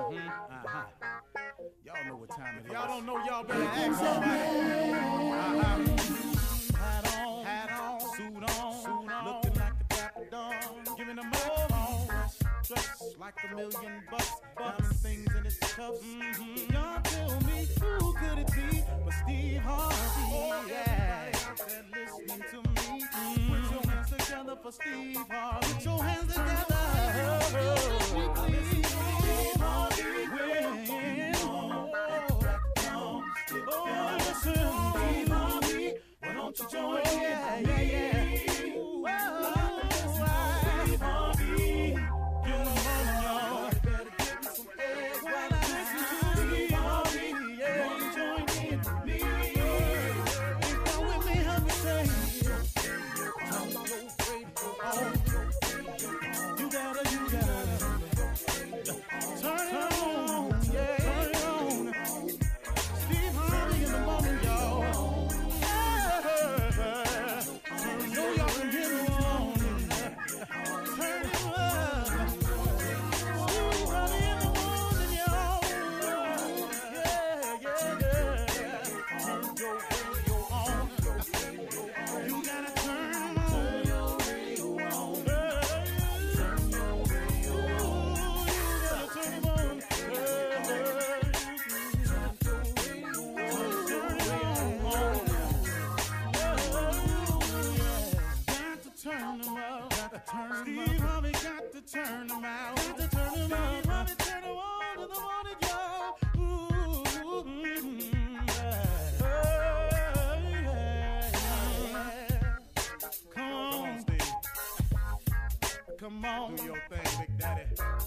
Y'all know what time it is. Y'all don't know, y'all better ask somebody. Hat on, suit on, looking like the Dapper Dawn, giving them all dressed like $1,000,000, diamond things in its cuffs. Y'all tell me who could it be but Steve Harvey? Yeah, listening to me. Put your hands together for Steve Harvey. Put your hands together. Listen to Steve Harvey. Steve Harvey, why don't you join in? Steve Harvey, get on, y'all. Better give me some eggs while I listen to Steve Harvey. Won't you join in with me? Come with me, help me say, turn your radio on. You gotta turn it on, yeah. Turn it on. Steve Harvey in the morning, y'all. You know y'all can hear me on. Turn it up. Steve Harvey in the morning, y'all. Yeah. Turn your radio on. You gotta turn your radio on. Turn your radio on. You gotta turn it on. Turn them up, Steve Harvey got to turn them out. Got to turn them out. Steve Harvey turn them on in the morning, y'all. Come on, Steve. Come on, do your thing, Big Daddy.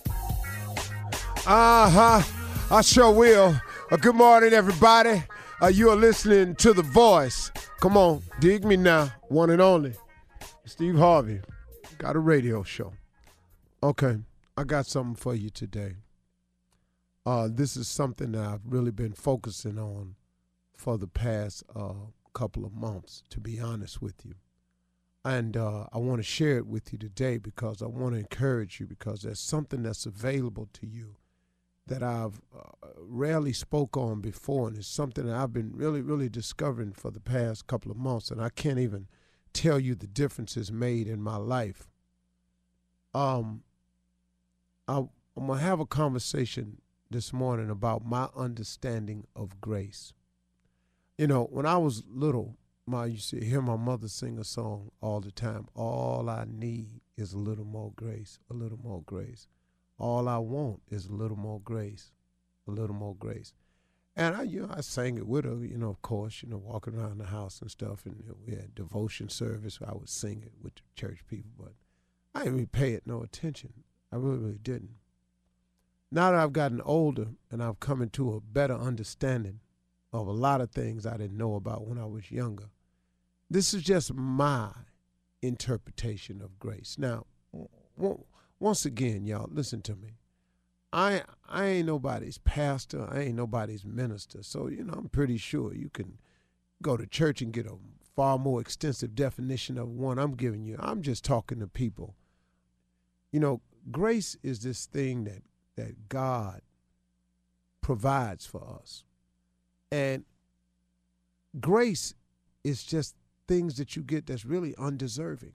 I sure will. Good morning, everybody. You are listening to The Voice. Come on, dig me now, one and only. Steve Harvey, got a radio show. Okay, I got something for you today. This is something that I've really been focusing on for the past couple of months, to be honest with you. And I want to share it with you today because I want to encourage you, because there's something that's available to you that I've rarely spoke on before, and it's something that I've been really, really discovering for the past couple of months, and I can't even tell you the differences made in my life. I'm going to have a conversation this morning about my understanding of grace. You know, when I was little, I used to hear my mother sing a song all the time. All I need is a little more grace, a little more grace. All I want is a little more grace, a little more grace. And I sang it with her, of course, walking around the house and stuff. And we had devotion service. I would sing it with the church people, but I didn't really pay it no attention. I really, really didn't. Now that I've gotten older and I've come into a better understanding of a lot of things I didn't know about when I was younger, this is just my interpretation of grace. Now, once again, y'all, listen to me. I ain't nobody's pastor. I ain't nobody's minister. So, I'm pretty sure you can go to church and get a far more extensive definition of one I'm giving you. I'm just talking to people. Grace is this thing that God provides for us. And grace is just things that you get that's really undeserving.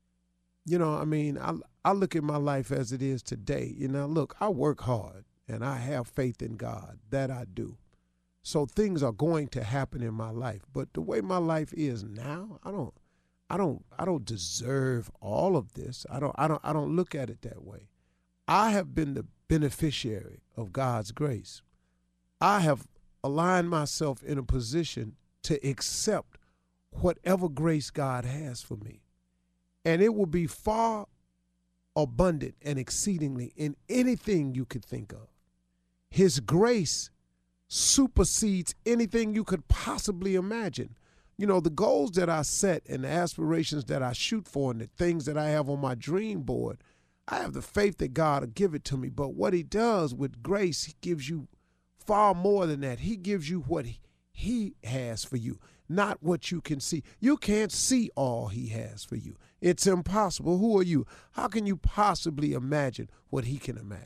I look at my life as it is today. Look, I work hard and I have faith in God. That I do. So things are going to happen in my life. But the way my life is now, I don't deserve all of this. I don't look at it that way. I have been the beneficiary of God's grace. I have aligned myself in a position to accept whatever grace God has for me. And it will be far abundant and exceedingly in anything you could think of. His grace supersedes anything you could possibly imagine. The goals that I set and the aspirations that I shoot for and the things that I have on my dream board, I have the faith that God will give it to me. But what he does with grace, he gives you far more than that. He gives you what he has for you, not what you can see. You can't see all he has for you. It's impossible. Who are you? How can you possibly imagine what he can imagine?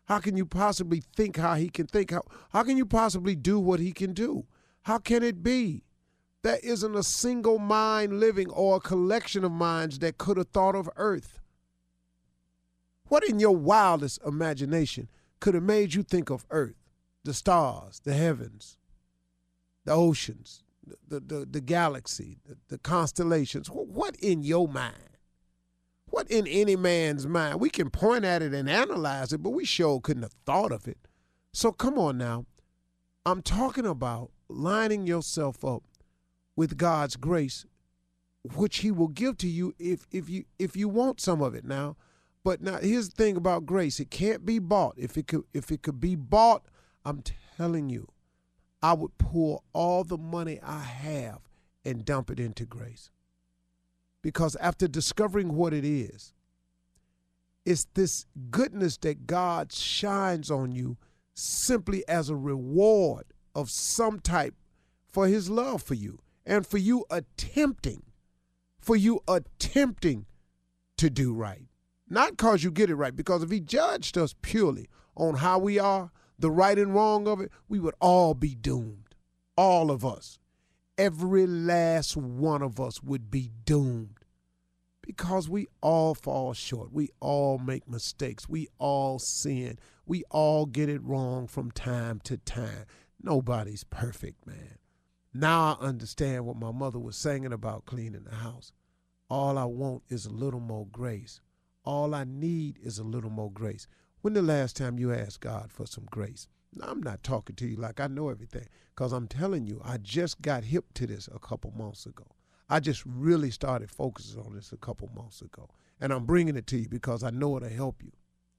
How can you possibly think how he can think? How can you possibly do what he can do? How can it be? There isn't a single mind living or a collection of minds that could have thought of earth. What in your wildest imagination could have made you think of earth, the stars, the heavens, the oceans, the galaxy, the constellations? What in your mind? What in any man's mind? We can point at it and analyze it, but we sure couldn't have thought of it. So come on now. I'm talking about lining yourself up with God's grace, which he will give to you if you want some of it now. But now here's the thing about grace. It can't be bought. If it could be bought, I'm telling you, I would pour all the money I have and dump it into grace. Because after discovering what it is, it's this goodness that God shines on you simply as a reward of some type for his love for you and for you attempting to do right. Not because you get it right, because if he judged us purely on how we are, the right and wrong of it, we would all be doomed. All of us. Every last one of us would be doomed because we all fall short. We all make mistakes. We all sin. We all get it wrong from time to time. Nobody's perfect, man. Now I understand what my mother was singing about cleaning the house. All I want is a little more grace. All I need is a little more grace. When the last time you asked God for some grace? Now, I'm not talking to you like I know everything, because I'm telling you, I just got hip to this a couple months ago. I just really started focusing on this a couple months ago. And I'm bringing it to you because I know it'll help you.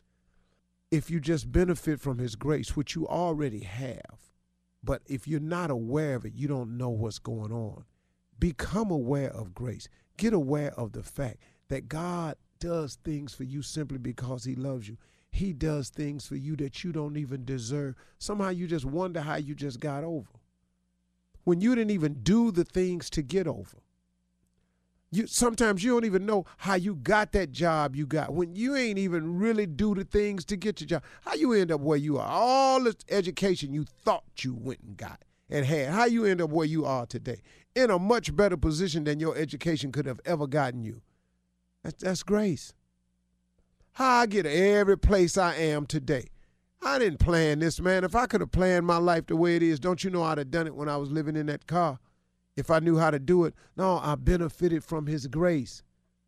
If you just benefit from his grace, which you already have, but if you're not aware of it, you don't know what's going on. Become aware of grace. Get aware of the fact that God does things for you simply because he loves you. He does things for you that you don't even deserve. Somehow you just wonder how you just got over. When you didn't even do the things to get over. Sometimes you don't even know how you got that job you got. When you ain't even really do the things to get your job. How you end up where you are. All this education you thought you went and got and had. How you end up where you are today. In a much better position than your education could have ever gotten you. That's grace. How I get every place I am today. I didn't plan this, man. If I could have planned my life the way it is, don't you know I'd have done it when I was living in that car? If I knew how to do it. No, I benefited from his grace.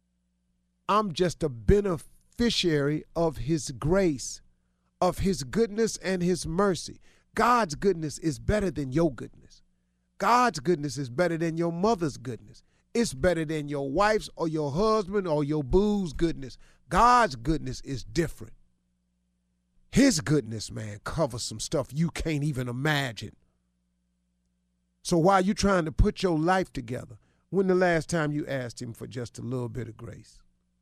I'm just a beneficiary of his grace, of his goodness and his mercy. God's goodness is better than your goodness. God's goodness is better than your mother's goodness. It's better than your wife's or your husband or your boo's goodness. God's goodness is different. His goodness, man, covers some stuff you can't even imagine. So while you're trying to put your life together, when the last time you asked him for just a little bit of grace?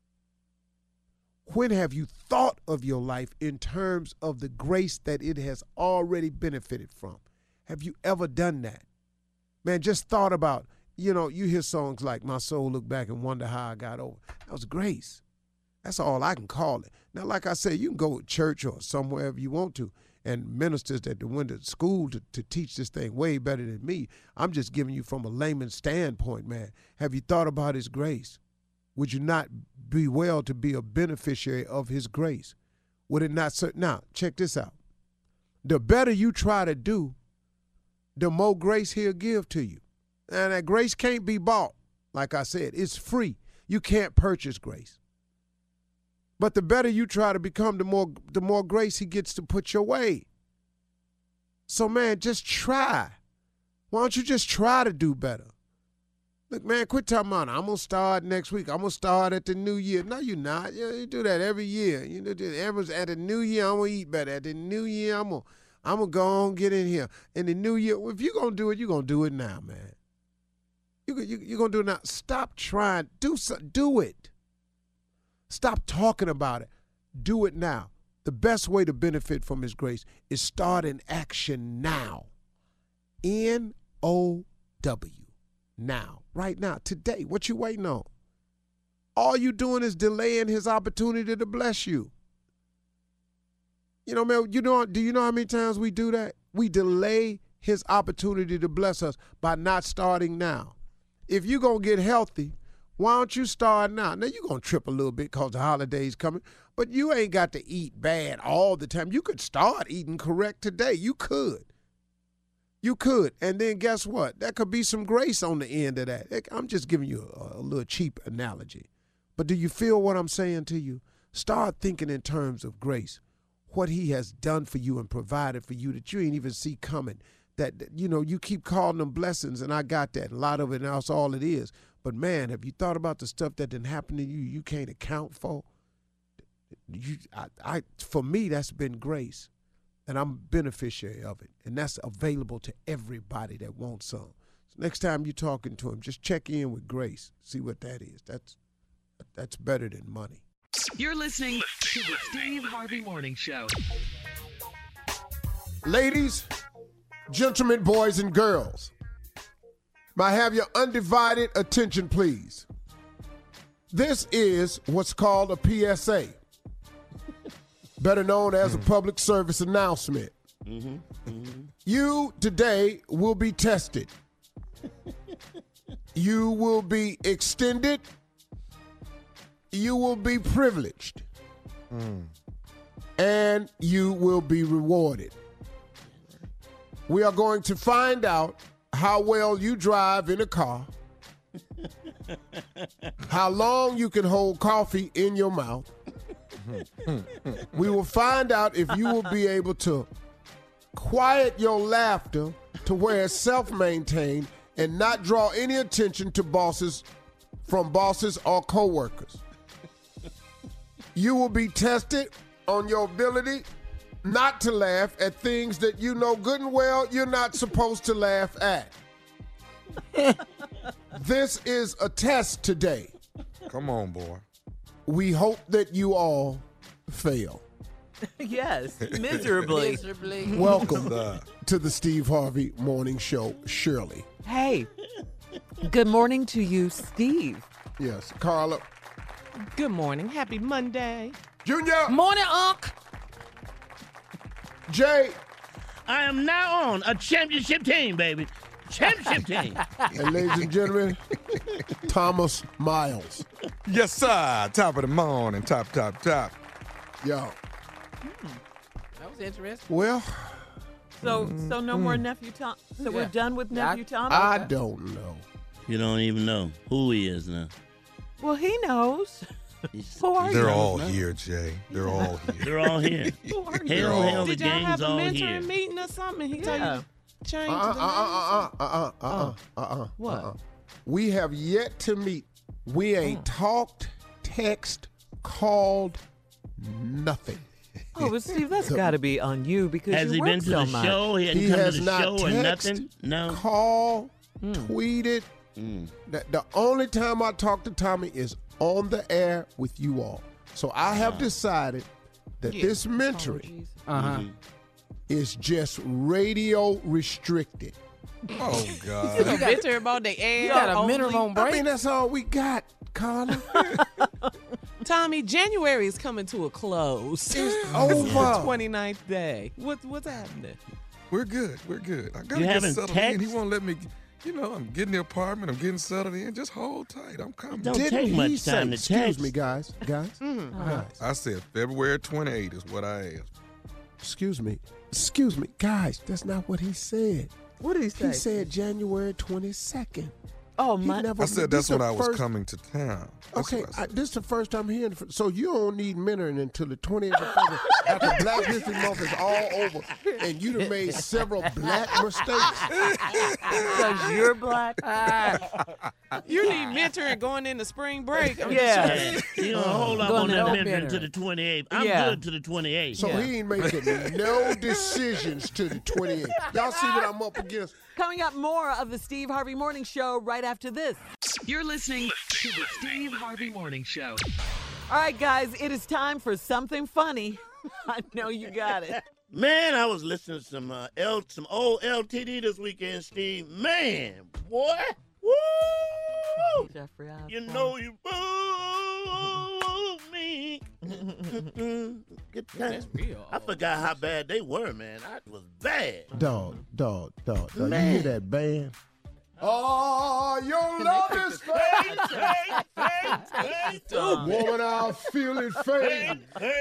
When have you thought of your life in terms of the grace that it has already benefited from? Have you ever done that? Man, just thought about, you hear songs like My Soul Look Back and Wonder How I Got Over. That was grace. That's all I can call it. Now, like I said, you can go to church or somewhere if you want to, and ministers that went to school to teach this thing way better than me. I'm just giving you from a layman's standpoint, man. Have you thought about his grace? Would you not be well to be a beneficiary of his grace? Would it not? Now, check this out. The better you try to do, the more grace he'll give to you. And that grace can't be bought. Like I said, it's free. You can't purchase grace. But the better you try to become, the more grace he gets to put your way. So, man, just try. Why don't you just try to do better? Look, man, quit talking about, I'm going to start next week. I'm going to start at the new year. No, you're not. You do that every year. At the new year, I'm going to eat better. At the new year, I'm going to go on, get in here. In the new year, if you're going to do it, you're going to do it now, man. You're going to do it now. Stop trying. Do it. Stop talking about it. Do it now. The best way to benefit from his grace is start in action now. N-O-W. Now. Right now. Today. What you waiting on? All you doing is delaying his opportunity to bless you. You know, man, do you know how many times we do that? We delay his opportunity to bless us by not starting now. If you're going to get healthy, why don't you start now? Now, you're going to trip a little bit because the holiday's coming, but you ain't got to eat bad all the time. You could start eating correct today. You could. You could. And then guess what? There could be some grace on the end of that. I'm just giving you a little cheap analogy. But do you feel what I'm saying to you? Start thinking in terms of grace. What he has done for you and provided for you that you ain't even see coming. That, you know, you keep calling them blessings, and I got that. A lot of it, and that's all it is. But, man, have you thought about the stuff that didn't happen to you you can't account for? For me, that's been grace, and I'm a beneficiary of it, and that's available to everybody that wants some. So next time you're talking to him, just check in with grace. See what that is. That's better than money. You're listening to the Steve Harvey Morning Show. Ladies, gentlemen, boys, and girls, may I have your undivided attention, please? This is what's called a PSA, better known as a public service announcement. You today will be tested. You will be extended. You will be privileged. And you will be rewarded. We are going to find out how well you drive in a car, how long you can hold coffee in your mouth. We will find out if you will be able to quiet your laughter to where it's self-maintained and not draw any attention to from bosses or coworkers. You will be tested on your ability not to laugh at things that you know good and well you're not supposed to laugh at. This is a test today. Come on, boy. We hope that you all fail. Yes, miserably. Welcome to the Steve Harvey Morning Show, Shirley. Hey, good morning to you, Steve. Yes, Carla. Good morning. Happy Monday. Junior. Morning, Unc. Jay. I am now on a championship team, baby. Championship team. And ladies and gentlemen, Thomas Miles. Yes, sir. Top of the morning. Top. Yo. That was interesting. Well. So no more Nephew Tom. So we're done with Nephew Tom? I don't know. You don't even know who he is now. Well, he knows. Who are They're you? all here, Jay. They're all here. They're all here. Hell, the Did y'all have gang's a all mentoring here. meeting or something? He told Yeah. you to change the name? What? We have yet to meet. We ain't talked, text, called, nothing. Oh, but Steve, that's got to be on you because Has you he work been to so the much. show? He He hadn't come has to the not show or text, nothing? No. called, tweeted. The only time I talk to Tommy is on the air with you all. So I have decided that this mentoring is just radio restricted. Oh, You God. mentor about the air. You got a only? minimum I break? mean, that's all we got, Carla. Tommy, January is coming to a close. It's The over. 29th day. What's happening? We're good. I got to You get haven't settled in. He text? won't let me. I'm getting the apartment. I'm getting settled in. Just hold tight. I'm coming. Don't Didn't take much he time say, to excuse text. me, guys. Guys. I said February 28 is what I asked. Excuse me, guys. That's not what he said. What did he say? He said January 22nd. Oh, He my. never- I said this that's when the I was first- coming to town. That's Okay, what I said. this is the first time hearing. So you don't need mentoring until the 20th of February after Black History Month is all over, and you done made several black mistakes. Because you're black? You need mentoring going into spring break. I'm Yeah. Hey, you know, hold up Going on to that no mentoring dinner. to the 28th. I'm Yeah. good to the 28th. So he ain't making no decisions to the 28th. Y'all see what I'm up against? Coming up, more of the Steve Harvey Morning Show right after this. You're listening to the Steve Harvey Morning Show. All right, guys, it is time for something funny. I know you got it. Man, I was listening to some old LTD this weekend, Steve. Man, boy. Woo! Jeffrey Osborne. You know you moved me. Good time. That's real. I forgot how bad they were, man. I was bad. Dog. You Man. hear that band? Oh, your love is fake. Woman, I feel it fade.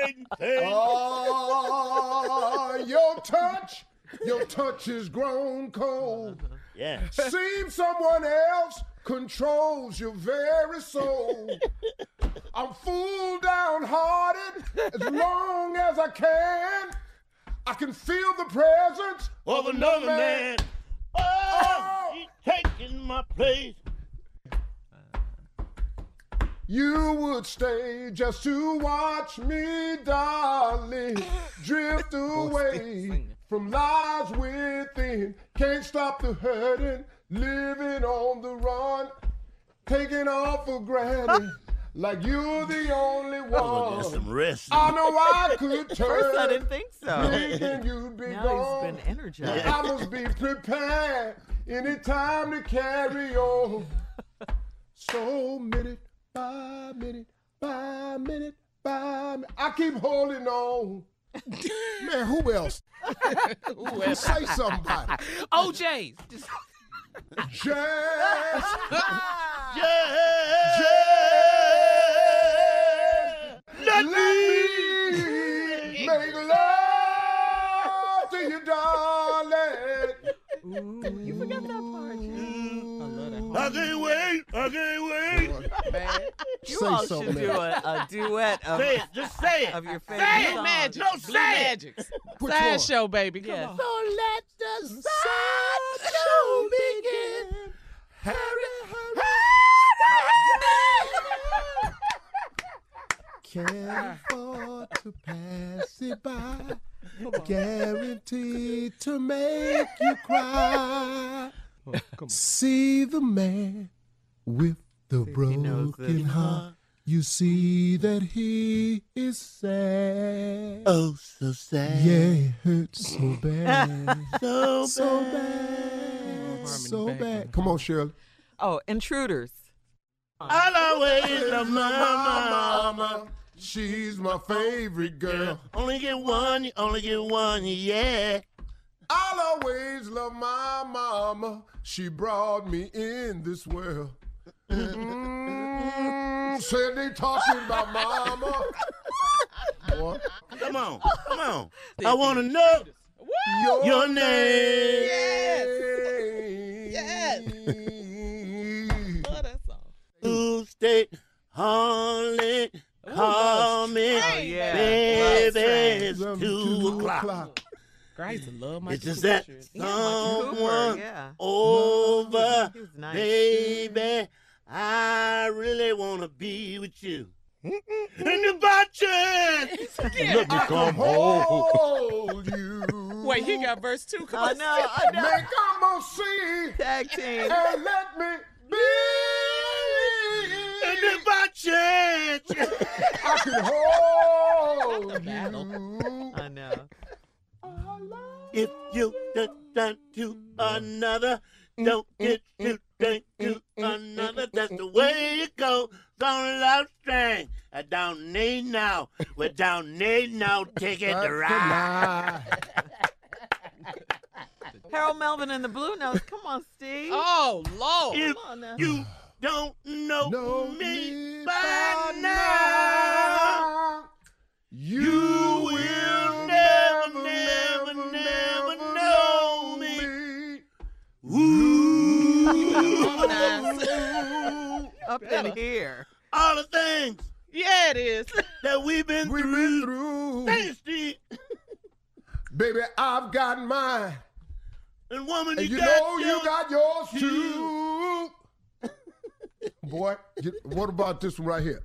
Oh, your touch is grown cold. Yeah. Seems someone else controls your very soul. I'm full downhearted as long as I can. I can feel the presence Of another man. Oh, he's taking my place. You would stay just to watch me, darling, drift away from lies within. Can't stop the hurting, living on the run, taking off for granted, like you're the only Oh, get one. some rest. I know I could turn. First, I didn't think so. Thinking you'd be Now gone. he's been energized. I must be prepared anytime to carry on. So minute by minute by minute by minute, I keep holding on. Man, who else? Say somebody. OJ's. Jazz. Let Let me make love to you, darling. Ooh, you forgot that part. I can't wait. You Say all something, should do man. a duet of, Say it. Just say it. of your Blue favorite songs. Magic. No, Blue say it. Magics. Which Side one? show, baby. Come Yeah. on. So let the sideshow begin. Can't afford to pass it by. Guaranteed to make you cry. See the man with the he knows broken this. heart. You see that he is sad. Oh, so sad. Yeah, it hurts so bad. So So bad. bad. So back. bad. Come on, Shirley. Oh, Intruders. I'll always love my mama. She's my favorite girl. Only get one, yeah. I'll always love my mama. She brought me in this world. Said they talking about mama. Boy, Come on. I want to know your name. Yes. Love that song. Tuesday, Harley, call me. Oh, yeah. Baby, Love it's 2 o'clock. Grace, I love my It's just that Cooper, someone yeah. over, He was nice. baby. I really want to be with you. And if by chance, let me come home. hold you. Wait, he got verse 2. Come I on. know. Make come on, see Tag team. and let me be. And if by chance, I can hold you. I know. if you turn to another, don't get to turn to another. That's the way it goes on love string. I don't need now. We don't need no ticket to ride. Harold Melvin and the Blue Notes. Come on, Steve. Oh, Lord. If Come on now. you don't know Know me me by by now, you will never know me. Ooh. Up in here. All the things Yeah, it is. that we've been We've through. been through. Thanks, Steve. Baby, I've got mine. And woman, And you you got know you yours. got yours too. Boy, what about this one right here?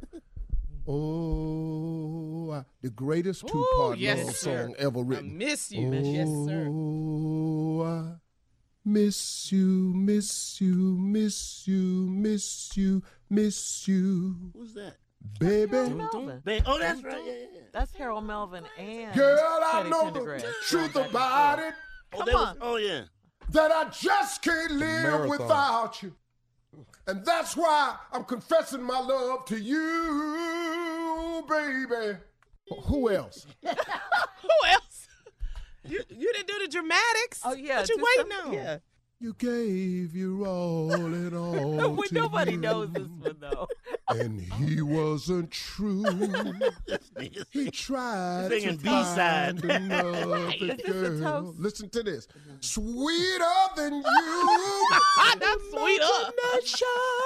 Oh, the greatest two-part yes, love sir. song ever I written. miss you. Yes, sir. Oh, I miss you, miss you, miss you, miss you, miss you, Who's that? baby. Melvin. Oh, that's right. Yeah. That's Harold Melvin and Girl, I Teddy know the Pendergrass. truth about it, Oh, Come on. Oh, yeah. that I just can't live Marathon. without you. And that's why I'm confessing my love to you, baby. Who else? Who else? You didn't do the dramatics. Oh, yeah. What you do waiting some- on? Yeah. You gave your all and all to Nobody you, knows this one, though. and he wasn't true. He tried to Singing B-side. find another Is this a girl. toast? Listen to this. Sweeter than you. That's sweeter. Imagination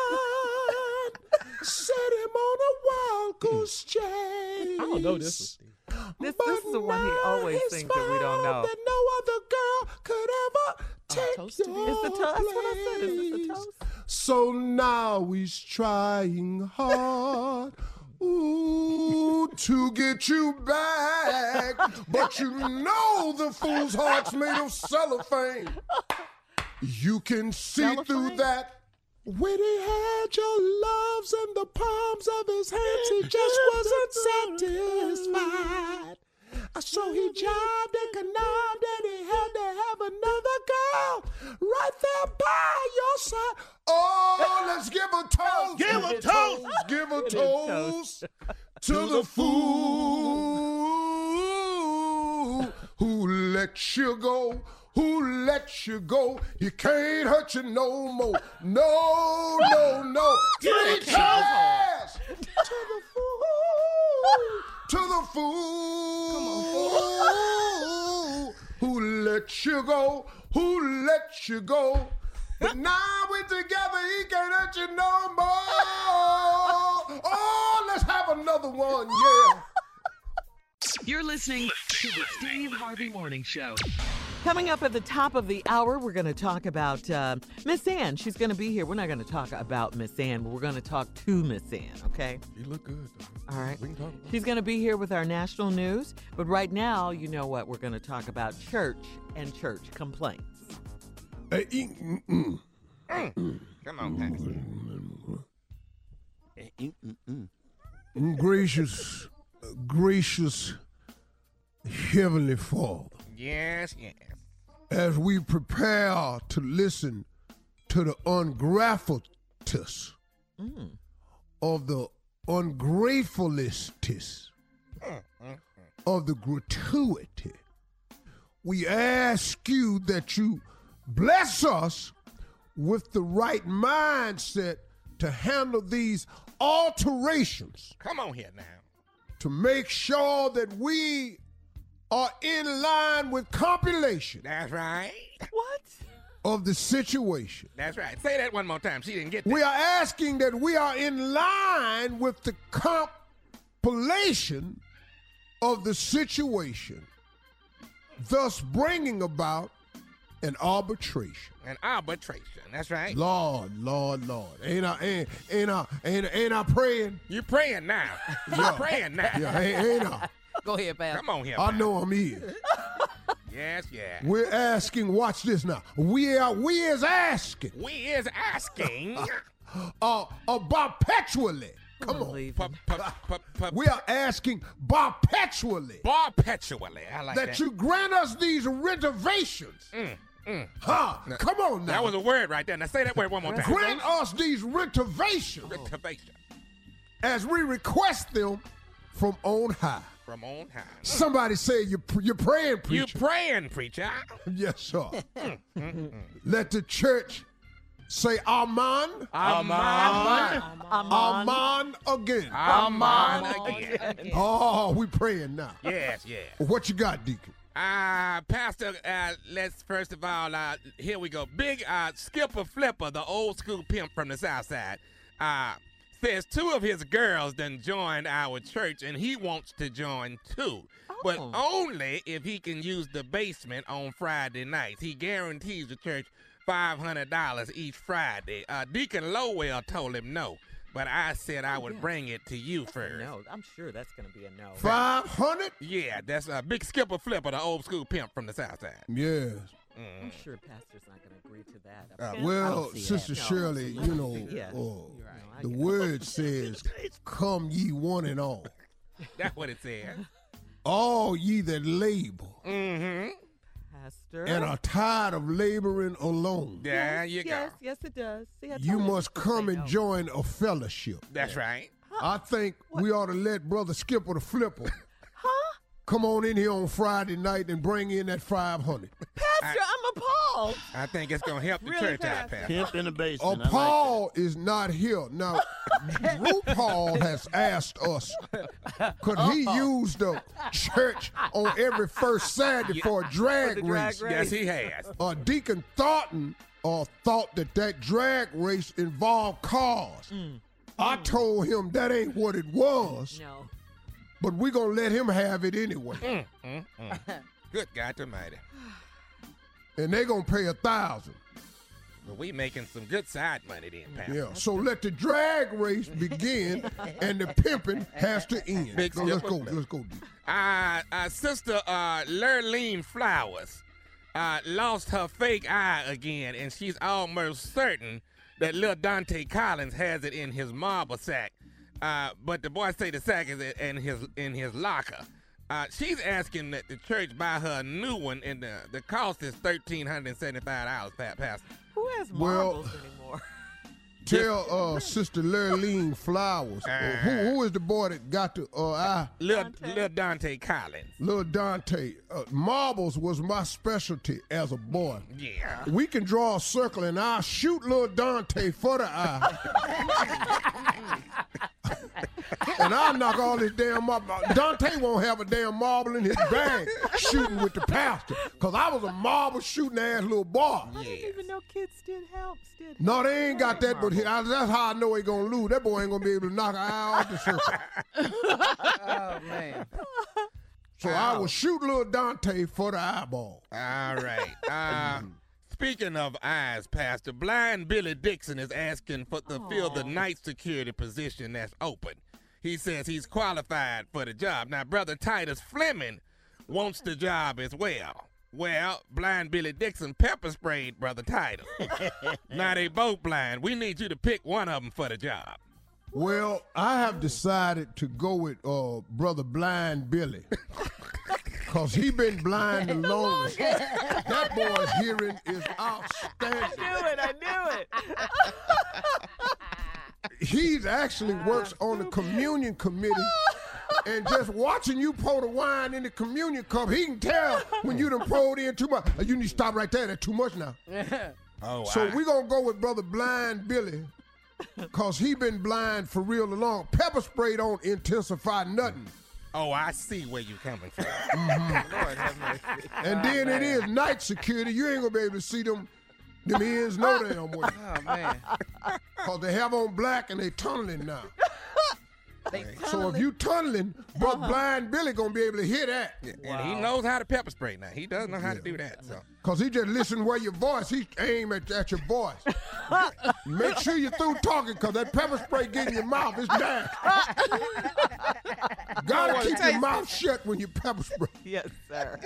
set him on a wild goose chase. I don't know this one. This is the one he always sings that we don't know. That no other girl could ever take toast to your It's the toast. That's what I said. Is this the place. toast? So now he's trying hard. Ooh, to get you back. But you know the fool's heart's made of cellophane. You can see through Cellophane? that. When he had your loves in the palms of his hands, he just wasn't satisfied. So he jived and connived and he had to have another girl right there by your side. Oh, let's give a toast. Give a toast. Give a is toast to the fool who let you go. Who let you go? He can't hurt you no more. No, no, no. Three times to the fool. To the fool who let you go. Who let you go? But now we're together. He can't hurt you no more. Oh, let's have another one. Yeah. You're listening to the Steve Harvey Morning Show. Coming up at the top of the hour, we're going to talk about Miss Ann. She's going to be here. We're not going to talk about Miss Ann, but we're going to talk to Miss Ann, okay? You look good, though. All right. We can talk about She's going to be here with our national news. But right now, you know what? We're going to talk about church and church complaints. Come on, Pastor. Gracious Heavenly Father, Yes, yes. as we prepare to listen to the ungratefulness of the ungratefulness of the gratuity, we ask you that you bless us with the right mindset to handle these alterations, Come on here now. to make sure that we are in line with compilation That's right. What? of the situation. That's right. Say that one more time. She didn't get that. We are asking that we are in line with the compilation of the situation, thus bringing about an arbitration. An arbitration. That's right. Lord. Ain't I praying? You praying now. You praying now. Yeah, ain't I? Go ahead, Pastor. Come on here. I man. know I'm here. Yes, yes. We're asking, watch this now. We is asking We is asking. perpetually. Come on. Believe pu- me. pu- pu- We are asking perpetually perpetually. I like that. that you grant us these reservations. Huh? Come on now. That was a word right there. Now say that word one more time. Grant us these reservations Reservation as we request them from on high. from on high. Somebody say you're praying, You preacher. praying, preacher? Yes, sir. Let the church say Amen. Amen. Amen again. Amen again. Oh, we praying now. Yes, yes. What you got, Deacon? Pastor, let's first of all, here we go. Big Skipper Flipper, the old school pimp from the South Side, says 2 of his girls done joined our church, and he wants to join too. But only if he can use the basement on Friday nights. He guarantees the church $500 each Friday. Deacon Lowell told him no, but I said I would bring it to you first. No, I'm sure that's going to be a no. 500? Yeah, that's Big Skipper Flipper, the old school pimp from the South Side. Yes. I'm sure Pastor's not going to agree to that. Well, see Sister that. No, Shirley, you know, Yes. I the get word says, "Come ye one and all, That's what it says. all ye that labor Mm-hmm. Pastor. and are tired of laboring alone. There you yes, go. yes, it does. See, I You told must to come say and no. join a fellowship." That's right. I think we ought to let Brother Skipper the Flipper come on in here on Friday night and bring in that 500. Pastor, I'm appalled. I think it's going to help the Really, church out, Pastor? Pastor. Pimp in the basement. Oh, Paul is not here. Now, RuPaul has asked us, could he use the church on every first Saturday for a drag For the drag race? race. Yes, he has. Deacon Thornton thought that drag race involved cars. I told him that ain't what it was, No. but we going to let him have it anyway. Good God Almighty. And they going to pay $1,000. Well, we making some good side money then, Pastor. Yeah, so let the drag race begin, and the pimping has to end. Big So let's step go. up. Let's go. D. Sister Lurleen Flowers lost her fake eye again, and she's almost certain that little Dante Collins has it in his marble sack. But the boy say the sack is in his locker. She's asking that the church buy her a new one, and the cost is $1,375, Pastor. Who has Well- marbles anymore? Tell Sister Lurleen Flowers, who is the boy that got the eye? Little Dante Collins. Little Dante. Marbles was my specialty as a boy. Yeah. We can draw a circle and I'll shoot little Dante for the eye. And I'll knock all this damn marble. Dante won't have a damn marble in his bag shooting with the pastor. Because I was a marble shooting ass little boy. I didn't even know kids did helps. Did No, they ain't got that, but that's how I know he gonna lose. That boy ain't gonna be able to knock an eye off the circle. Oh, man. So I will shoot little Dante for the eyeball. All right. Speaking of eyes, Pastor, blind Billy Dixon is asking to fill the night security position that's open. He says he's qualified for the job. Now, Brother Titus Fleming wants the job as well. Well, blind Billy Dixon pepper sprayed Brother Titus. Now they both blind. We need you to pick one of them for the job. Well, I have decided to go with Brother Blind Billy. Because he been blind the longest. That boy's hearing is outstanding. I knew it. He actually works on the communion committee. And just watching you pour the wine in the communion cup, he can tell when you done poured in too much. You need to stop right there. That's too much now. Oh, So we going to go with Brother Blind Billy. Because he been blind for real long. Pepper spray don't intensify nothing. Oh, I see where you coming from. Lord have mercy. And then it is night security. You ain't gonna be able to see them ends no damn way. Oh, man. Cause they have on black and they tunneling now. So if you tunneling, Brother Blind Billy gonna be able to hear that. And he knows how to pepper spray now. He does know how to do that. So Cause he just listen where your voice, he aim at your voice. Make sure you're through talking, cause that pepper spray get in your mouth, it's nasty. Gotta keep your mouth shut when you pepper spray. Yes, sir.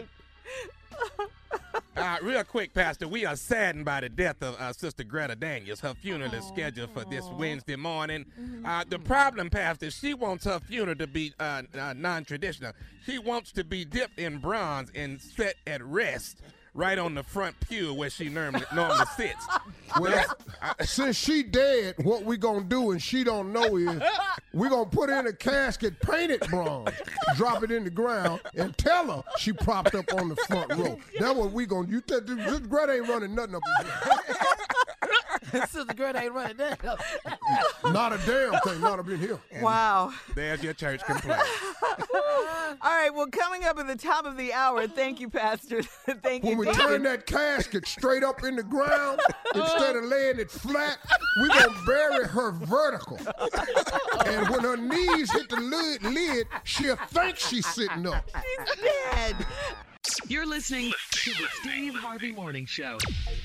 real quick, Pastor, we are saddened by the death of Sister Greta Daniels. Her funeral is scheduled for this Wednesday morning. The problem, Pastor, she wants her funeral to be non-traditional. She wants to be dipped in bronze and set at rest right on the front pew where she normally sits. Well, since she dead, what we gonna do and she don't know is we gonna put her in a casket painted bronze, drop it in the ground, and tell her she propped up on the front row. That's what we gonna do. This Greta ain't running nothing up here. Sister Greta ain't running that. Not a damn thing, not up in here. Wow. There's your church complaint. All right, well, coming up at the top of the hour, thank you, Pastor. Thank you, When we Deacon. turn that casket straight up in the ground, instead of laying it flat, we gonna bury her vertical. And when her knees hit the lid, she'll think she's sitting up. She's dead. You're listening to the Steve Harvey Morning Show.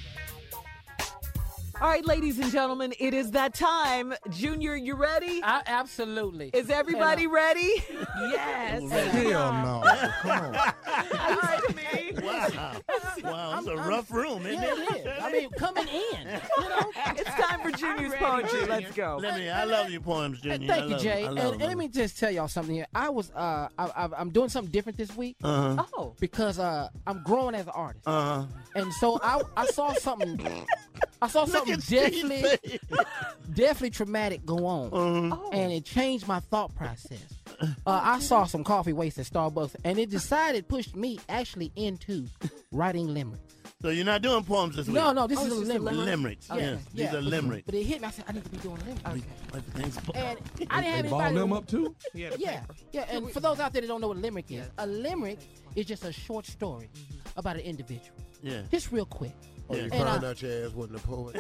All right, ladies and gentlemen, it is that time. Junior, you ready? Absolutely. Is everybody ready? Yes. Hell no. Come on. All right, me. Wow, it's a rough room, isn't Yeah, it? it is. I mean, coming in. You know. It's time for Junior's poetry. Let's go. I love your poems, Junior. Thank you, I Jay. love And them. let me just tell y'all something here. I'm doing something different this week Oh. because I'm growing as an artist. Uh-huh. And so I saw something. I saw something at Steve's face. definitely traumatic go on, Oh. and it changed my thought process. I saw some coffee waste at Starbucks, and it pushed me actually into writing limericks. So you're not doing poems this week? No, this is a limerick. Limericks. Yeah. These are limericks. But it hit me. I said, I need to be doing limericks. Okay. And I didn't have ball anybody. them up too? Yeah. And for those out there that don't know what a limerick is, a limerick is just a short story about an individual. Yeah. Just real quick. Oh, you And, crying out your ass wasn't a poet?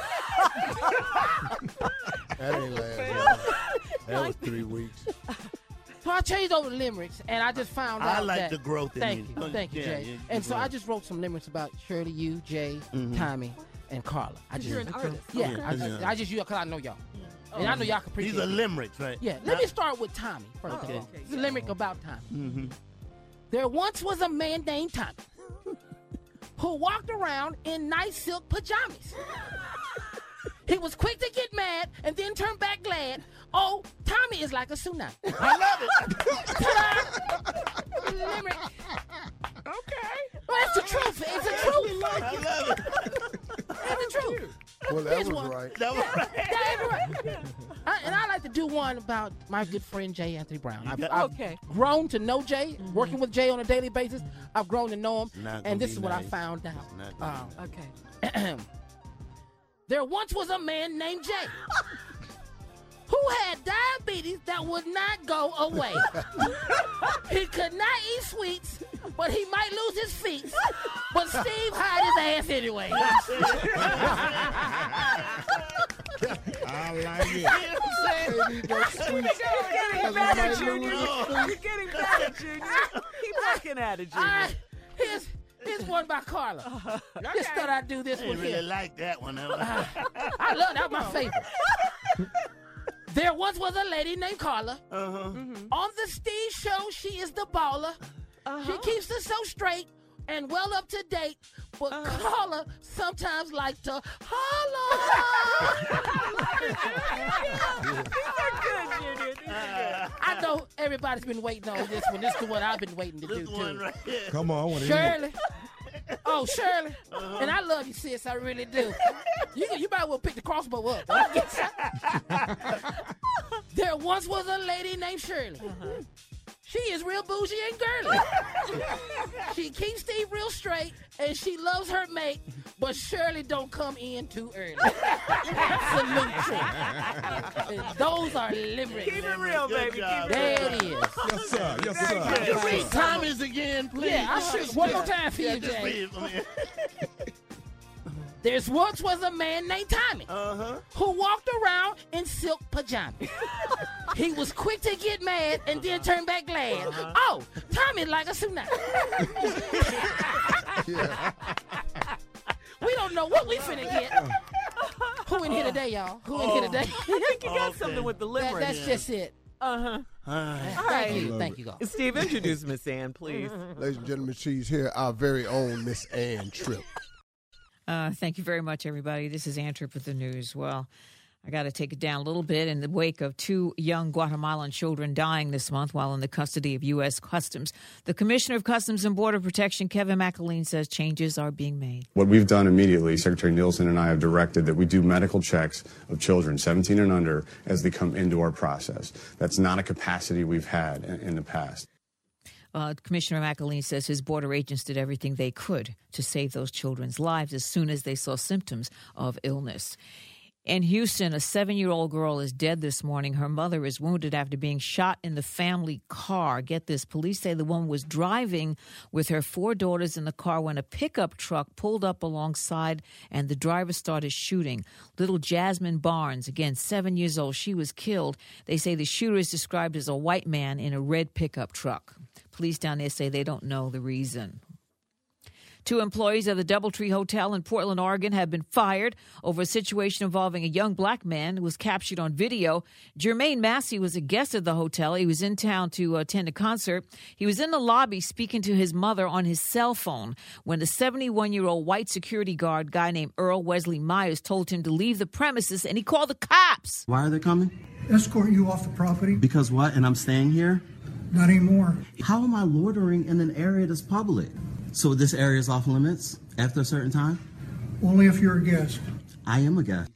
That ain't last long. That was 3 weeks. So I changed over to limericks, and I just found out I like that, the growth in Thank you. you, Yeah, Jay. yeah, And so growth. I just wrote some limericks about Shirley, you, Jay, Tommy, and Carla. You're an artist. Yeah, Yeah. I just use it because I know y'all. And I know y'all can appreciate These are it. limericks, right? Yeah, let me start with Tommy first. Okay. It's a limerick about Tommy. There once was a man named Tommy who walked around in nice silk pajamas. He was quick to get mad and then turn back glad. Oh, Tommy is like a tsunami. I love it. Limerick. Okay. Well, it's the truth. It's the truth. I love it. It's the truth. Well, that Here's was one. right. That was right. That ain't right. And I like to do one about my good friend Jay Anthony Brown. I've Okay. grown to know Jay, working with Jay on a daily basis. I've grown to know him, Not gonna and this be is what I nice. found out. Not gonna Okay. There once was a man named Jay who had diabetes that would not go away. He could not eat sweets, but he might lose his feet. But Steve hide his ass anyway. I like it. You're getting better, Junior. You're getting better, Junior. Keep working at it, Junior. Here's one by Carla. Just thought I'd do this I one didn't really here. like that one. I love that. My favorite. There once was a lady named Carla. On the Steve Show, she is the baller. She keeps us so straight and well up to date. But Carla sometimes like to holler. I know everybody's been waiting on this one. This is the one I've been waiting to do This one too. right here. Come on, I want to hear it. Shirley. Oh, Shirley. And I love you, sis. I really do. You might well pick the crossbow up. There once was a lady named Shirley. She is real bougie and girly. She keeps Steve real straight, and she loves her mate, but Shirley don't come in too early. Salute to her. Those are limericks. Keep it real, Good baby. job. Keep it There it is. Yes, sir. Yes, sir. Could you read Tommy's again, please? Yeah, I should. One more time for you, Just Jay. read it for me. There's once was a man named Tommy who walked around in silk pajamas. He was quick to get mad and then turn back glad. Oh, Tommy like a tsunami. We don't know what we finna get. Who in here today, y'all? Who in here today? I think you got something with the limerick. That's just it. Uh-huh. Thank you. Thank you, guys. Steve, introduce Miss Ann, please. Ladies and gentlemen, she's here, our very own Miss Ann Tripp. Thank you very much, everybody. This is Ann Tripp with the news. Well, I got to take it down a little bit in the wake of 2 young Guatemalan children dying this month while in the custody of U.S. Customs. The Commissioner of Customs and Border Protection, Kevin McAleen, says changes are being made. What we've done immediately, Secretary Nielsen and I have directed that we do medical checks of children 17 and under as they come into our process. That's not a capacity we've had in the past. Commissioner McAleen says his border agents did everything they could to save those children's lives as soon as they saw symptoms of illness. In Houston, a 7-year-old girl is dead this morning. Her mother is wounded after being shot in the family car. Get this, police say the woman was driving with her 4 daughters in the car when a pickup truck pulled up alongside and the driver started shooting. Little Jasmine Barnes, again, 7 years old, she was killed. They say the shooter is described as a white man in a red pickup truck. Police down there say they don't know the reason. 2 employees of the Doubletree Hotel in Portland, Oregon have been fired over a situation involving a young black man who was captured on video. Jermaine Massey was a guest at the hotel. He was in town to attend a concert. He was in the lobby speaking to his mother on his cell phone when the 71-year-old white security guard, guy named Earl Wesley Myers, told him to leave the premises, and he called the cops. Why are they coming? Escort you off the property. Because what? And I'm staying here? Not anymore. How am I loitering in an area that's public? So this area is off limits after a certain time? Only if you're a guest. I am a guest.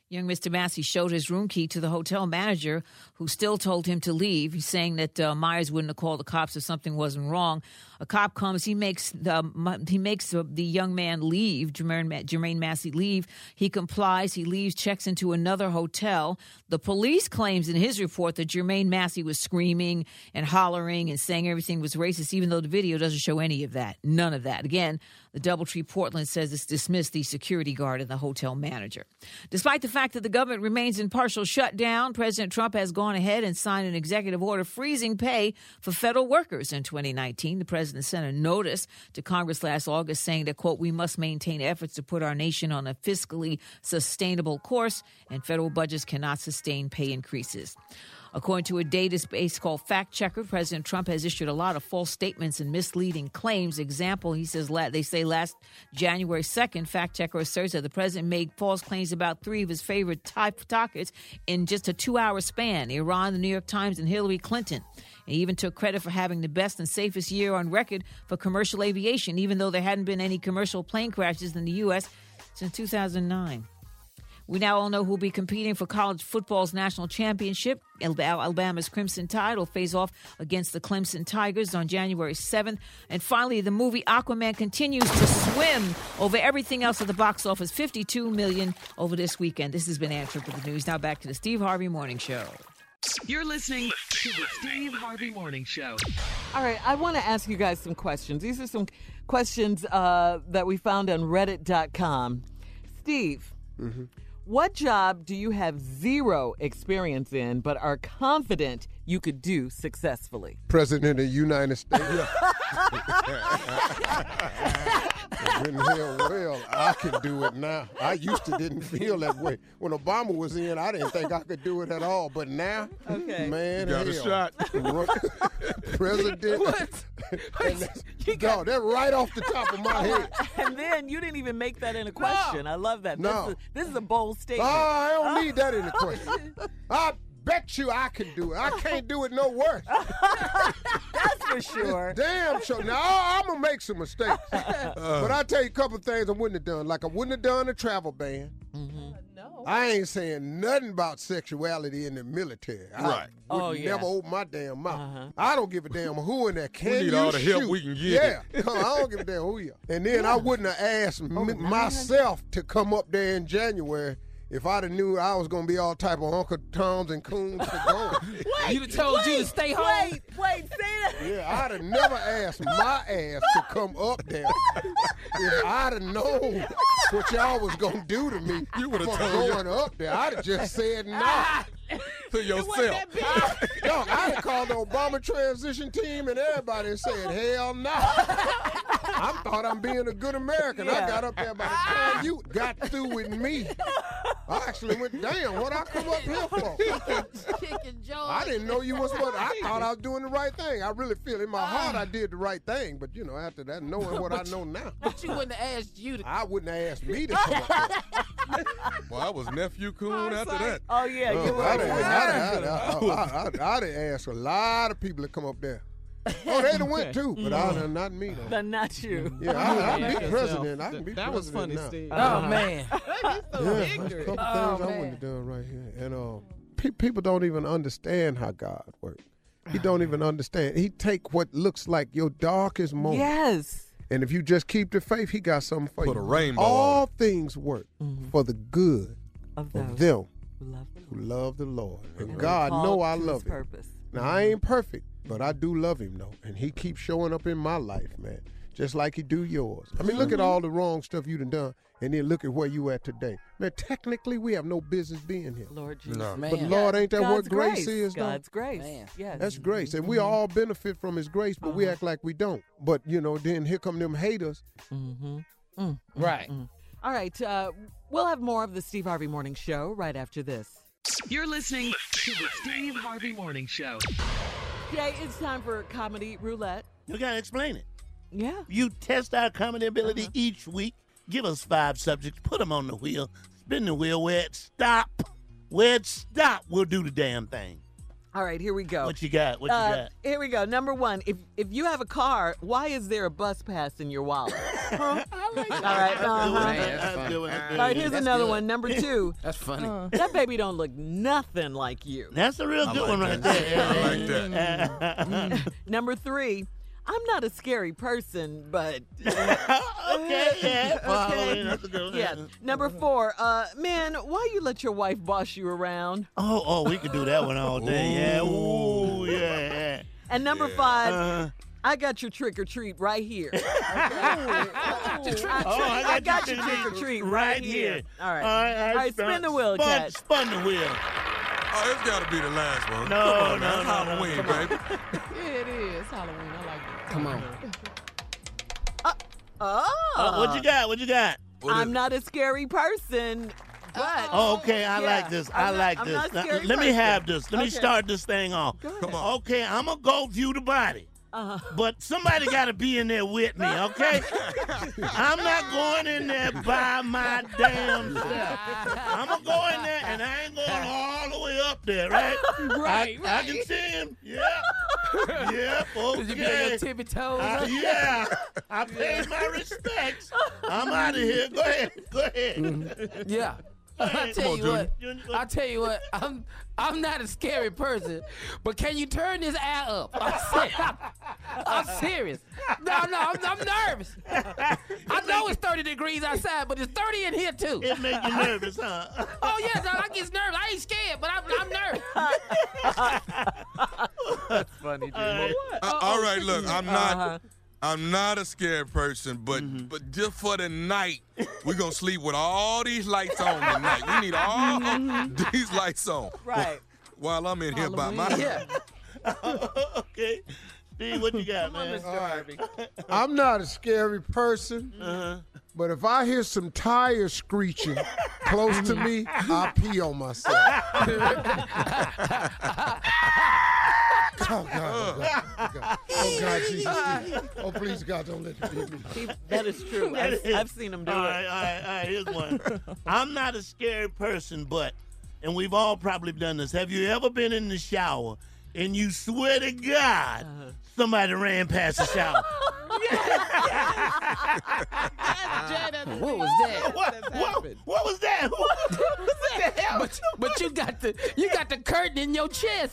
Young Mr. Massey showed his room key to the hotel manager, who still told him to leave. He's saying that Myers wouldn't have called the cops if something wasn't wrong. A cop comes. He makes the young man leave, Jermaine Massey leave. He complies. He leaves, checks into another hotel. The police claims in his report that Jermaine Massey was screaming and hollering and saying everything was racist, even though the video doesn't show any of that. None of that. Again, the DoubleTree Portland says it's dismissed the security guard and the hotel manager. Despite the fact that the government remains in partial shutdown, President Trump has gone ahead and signed an executive order freezing pay for federal workers in 2019. The president sent a notice to Congress last August saying that, quote, we must maintain efforts to put our nation on a fiscally sustainable course, and federal budgets cannot sustain pay increases. According to a database called Fact Checker, President Trump has issued a lot of false statements and misleading claims. Example, he says they say last January 2nd, Fact Checker asserts that the president made false claims about 3 of his favorite targets in just a 2-hour span: Iran, the New York Times, and Hillary Clinton. He even took credit for having the best and safest year on record for commercial aviation, even though there hadn't been any commercial plane crashes in the U.S. since 2009. We now all know who will be competing for college football's national championship. Alabama's Crimson Tide will face off against the Clemson Tigers on January 7th. And finally, the movie Aquaman continues to swim over everything else at the box office, $52 million over this weekend. This has been Ann Tripp with the news. Now back to the Steve Harvey Morning Show. You're listening to the Steve Harvey Morning Show. All right, I want to ask you guys some questions. These are some questions that we found on Reddit.com. Steve, what job do you have zero experience in but are confident you could do successfully? President of the United States. Well, I can do it now. I used to didn't feel that way. When Obama was in, I didn't think I could do it at all. But now, man, you got a shot. President. That's right off the top of my head. And then you didn't even make that in a question. I love that. No. This is a bold statement. I don't need that in a question. I bet you I can do it. I can't do it no worse. That's for sure. Damn sure. Now, I'm going to make some mistakes. But I'll tell you a couple of things I wouldn't have done. Like I wouldn't have done a travel ban. No. I ain't saying nothing about sexuality in the military. Right. I would never open my damn mouth. I don't give a damn who in there. Can we need you all the shoot? help we can get. Yeah. Come on, I don't give a damn who you are. And then I wouldn't have asked myself to come up there in January if I'd have knew I was going to be all type of Uncle Toms and coons for going. You'd have told you to stay home. Wait, say that. Yeah, I'd have never asked my ass to come up there. If I'd have known what y'all was going to do to me You would have for told going up there, I'd have just said no. to yourself. Dog, I'd have called the Obama transition team and everybody and said, hell no. I thought I'm being a good American. I got up there by the time you got through with me. I actually went, damn, what I come up here for? Chicken Joe. I didn't know you was what I thought I was doing the right thing. I really feel in my heart I did the right thing. But, after that, knowing what I know now. But you wouldn't have asked you to. I wouldn't have asked me to come up here. Well, I was nephew coon after that. Oh, yeah, you were. I'd have asked a lot of people to come up there. Oh, they'd have went too, but not me though. But not you. Yeah, I'd be president. I can be That was president funny, now. Steve. Oh, man. There's a couple things I wouldn't have done right here. And people don't even understand how God works. He don't even understand. He take what looks like your darkest moment. Yes. And if you just keep the faith, he got something for you. Put a rainbow All on things work for the good Of of those them who love the who love the Lord. And Lord. God Called know I to his love him. purpose. Now, I ain't perfect, but I do love him, though. And he keeps showing up in my life, man, just like he do yours. I mean, look at all the wrong stuff you done, and then look at where you at today. Man, technically, we have no business being here. Lord Jesus. No. Man. But, Lord, ain't that what God's grace is, though? God's grace. Man. Yes. That's grace. And we all benefit from his grace, but we act like we don't. But, then here come them haters. Right. All right. We'll have more of the Steve Harvey Morning Show right after this. You're listening to the Steve Harvey Morning Show. Jay, it's time for Comedy Roulette. You got to explain it. Yeah. You test our comedy ability each week. Give us 5 subjects. Put them on the wheel. Spin the wheel. Where it stop, we'll do the damn thing. All right, here we go. What you got? What you got? Here we go. Number 1, if you have a car, why is there a bus pass in your wallet? All right. All right, here's another one. Number 2. That's funny. That baby don't look nothing like you. That's a real good one right there. I like that. Number 3. I'm not a scary person, but Okay, yeah. Okay. That's a good one. yeah. Number 4. Man, why you let your wife boss you around? Oh, we could do that one all day. Yeah. Ooh, yeah. And number 5. I got your trick or treat right here. I got your trick or treat right here. All right, spin the wheel, Cat. Spun the wheel. Oh, it's got to be the last one. No, Come on, no, man. It's no, Halloween, no. baby. Yeah, it is Halloween. I like it. Come on. What you got? What you got? I'm not a scary person, but Okay, I like this. I like I'm this. not a scary Let me person. have this. Let me Okay. start this thing off. Come on. Okay, I'm going to go view the body. But somebody got to be in there with me, okay? I'm not going in there by my damn self. I'm going to go in there, and I ain't going all the way up there, right? Right, I can see him. Yep. Yep, okay. Did you be on your tippy toes? Yeah. I paid my respects. I'm out of here. Go ahead. Go ahead. Yeah. I tell you what, I'm not a scary person, but can you turn this air up? I'm serious. No, I'm nervous. I know it's 30 degrees outside, but it's 30 in here too. It make you nervous, huh? Oh yeah, I get nervous. I ain't scared, but I'm nervous. That's funny, dude. All right, look, I'm not a scared person, but just for the night, we're going to sleep with all these lights on tonight. We need all these lights on. Right. While I'm in here by myself. Yeah. Okay. Steve, what you got, man? I'm not a scary person, but if I hear some tires screeching close to me, I'll pee on myself. Oh, God. Oh, God, Jesus. Oh, please, God, don't let me be. That is true. I've seen him do All it. right, here's one. I'm not a scary person, but, and we've all probably done this, have you ever been in the shower and you swear to God somebody ran past the shower? What was that? What was that? What was that? But you got the curtain in your chest.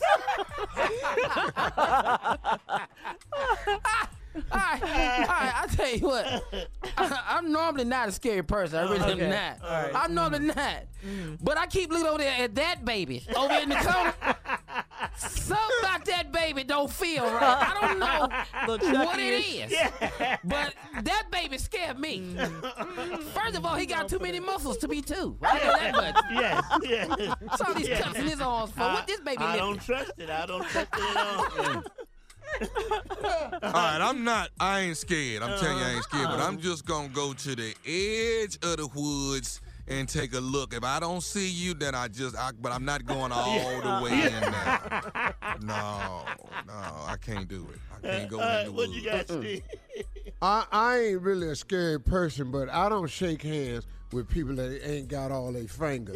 All right, I tell you what. I'm normally not a scary person. I really am not. Right. I'm normally not. But I keep looking over there at that baby over in the corner. Something about that baby don't feel right. I don't know what it is. Yeah. But that baby scared me. First of all, he got too many muscles to be two. I know that much. Yes. What's all these cuts in his arms for? What this baby I lifting? don't trust it. I don't trust it at all. All right, I ain't scared. I'm telling you I ain't scared, but I'm just going to go to the edge of the woods and take a look. If I don't see you, then but I'm not going all the way in there. No, I can't do it. I can't go in the What woods. you got, Steve? I ain't really a scary person, but I don't shake hands with people that ain't got all their fingers.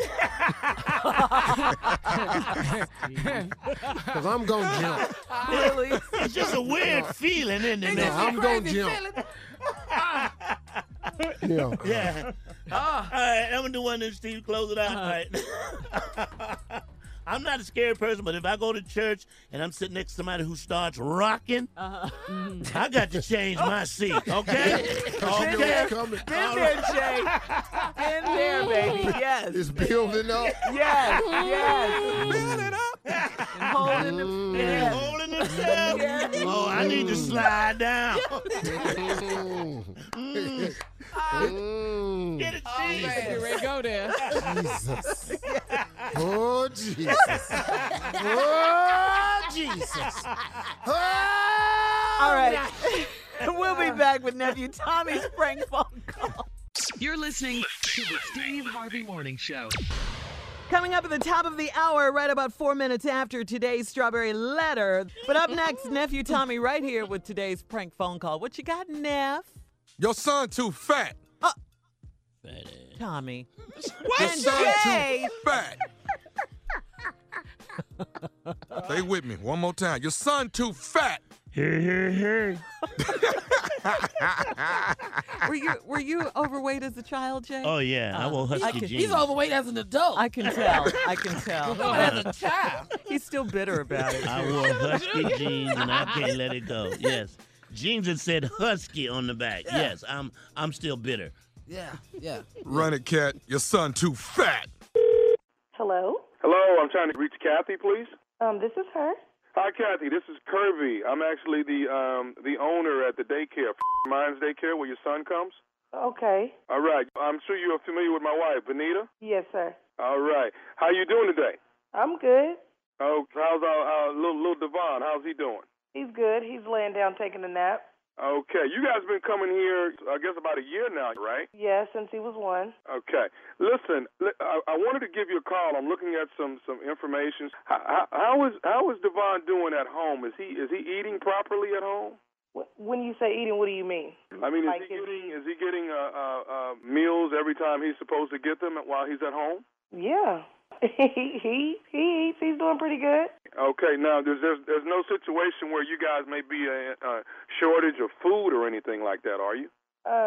Because I'm going to jump. Really? It's just a weird feeling, isn't it? No, I'm going to jump. Yeah. Yeah. All right, I'm going to do one and Steve close it out. All right. I'm not a scared person, but if I go to church and I'm sitting next to somebody who starts rocking, I got to change my seat, okay? Okay. Coming. Been there, Jay. Been there, baby. Yes. It's building up. Yes. Build it up. And holding the Yeah, holding himself. Yes. Oh, I need to slide down. Get it, Steve. Get ready to go there. Jesus. Oh, Jesus. Oh, Jesus. Oh, All right. We'll be back with Nephew Tommy's prank phone call. You're listening to the Steve Harvey Morning Show. Coming up at the top of the hour, right about 4 minutes after today's Strawberry Letter. But up next, Nephew Tommy right here with today's prank phone call. What you got, Neff? Your son too fat. Tommy. Your And son Jay. too fat. Stay with me one more time. Your son too fat. Hey. Were you overweight as a child, Jay? Oh, yeah. I wore husky jeans. He's overweight as an adult. I can tell. I can tell. No, as a child. He's still bitter about it. I wore husky jeans, and I can't let it go. Yes. Jeans that said husky on the back. Yeah. Yes, I'm still bitter. Yeah. Run it, cat. Your son too fat. Hello? Hello, I'm trying to reach Kathy, please. This is her. Hi, Kathy. This is Kirby. I'm actually the owner at the daycare, Minds Daycare, where your son comes. Okay. All right. I'm sure you're familiar with my wife, Benita. Yes, sir. All right. How you doing today? I'm good. Oh, how's our little Devon? How's he doing? He's good. He's laying down taking a nap. Okay. You guys been coming here, I guess, about a year now, right? Yeah, since he was 1. Okay. Listen, I wanted to give you a call. I'm looking at some information. How is Devon doing at home? Is he eating properly at home? When you say eating, what do you mean? I mean, is he getting meals every time he's supposed to get them while he's at home? Yeah. He eats. He's doing pretty good. Okay. Now, there's no situation where you guys may be a shortage of food or anything like that, are you?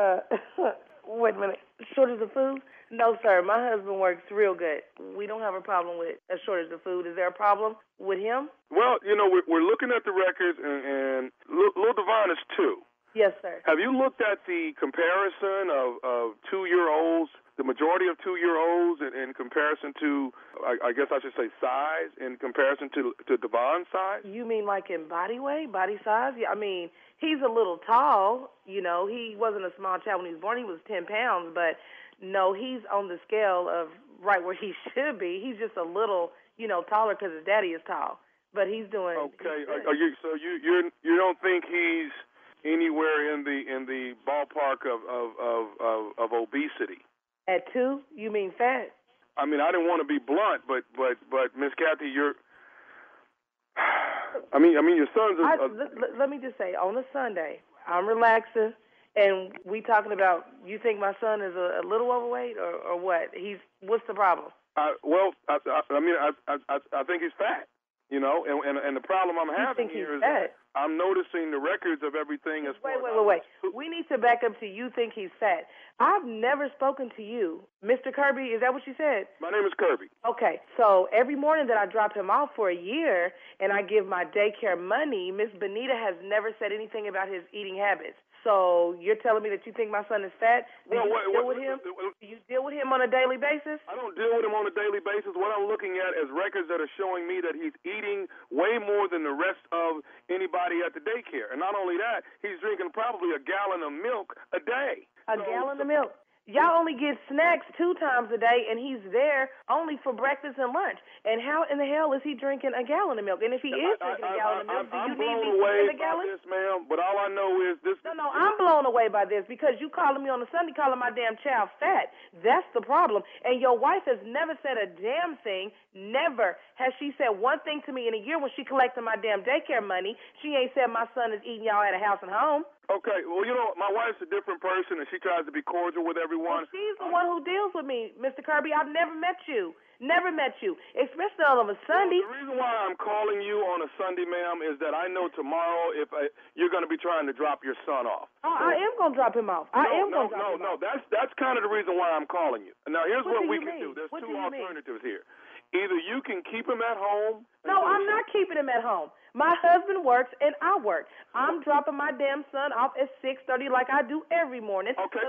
Wait a minute. Shortage of food? No, sir. My husband works real good. We don't have a problem with a shortage of food. Is there a problem with him? Well, we're looking at the records, and Lil Devon is 2. Yes, sir. Have you looked at the comparison of 2-year-olds, the majority of 2-year-olds in comparison to, I guess I should say size, in comparison to Devon's size? You mean like in body weight, body size? Yeah, I mean, he's a little tall. He wasn't a small child when he was born. He was 10 pounds, but no, he's on the scale of right where he should be. He's just a little, taller because his daddy is tall. But he's doing okay. You don't think he's anywhere in the ballpark of obesity? At 2, you mean fat? I mean, I didn't want to be blunt, but Miss Kathy, I mean, your son's. Let me just say, on a Sunday, I'm relaxing, and we talking about. You think my son is a little overweight, or what? What's the problem? I think he's fat. And the problem I'm having here is that I'm noticing the records of everything as far as... Wait. We need to back up to you think he's fat. I've never spoken to you. Mr. Kirby, is that what you said? My name is Kirby. Okay, so every morning that I drop him off for a year and I give my daycare money, Miss Benita has never said anything about his eating habits. So you're telling me that you think my son is fat? Do you deal with him? Do you deal with him on a daily basis? I don't deal with him on a daily basis. What I'm looking at is records that are showing me that he's eating way more than the rest of anybody at the daycare. And not only that, he's drinking probably a gallon of milk a day. A gallon of milk? Y'all only get snacks 2 times a day, and he's there only for breakfast and lunch. And how in the hell is he drinking a gallon of milk? And if he is drinking a gallon of milk, do you need me to drink a gallon? I'm blown away by this, ma'am, but all I know is this... No, I'm blown away by this because you calling me on a Sunday calling my damn child fat. That's the problem. And your wife has never said a damn thing. Never has she said one thing to me in a year when she collected my damn daycare money. She ain't said my son is eating y'all at a house and home. Okay, well, my wife's a different person, and she tries to be cordial with everyone. Well, she's the one who deals with me, Mr. Kirby. I've never met you. Never met you, especially on a Sunday. Well, the reason why I'm calling you on a Sunday, ma'am, is that I know tomorrow you're going to be trying to drop your son off. Oh, I am going to drop him off. No, that's kind of the reason why I'm calling you. Now, here's what we can do. There's 2 alternatives here. Either you can keep him at home. No, I'm not keeping him at home. My husband works and I work. I'm dropping my damn son off at 6:30 like I do every morning. Okay,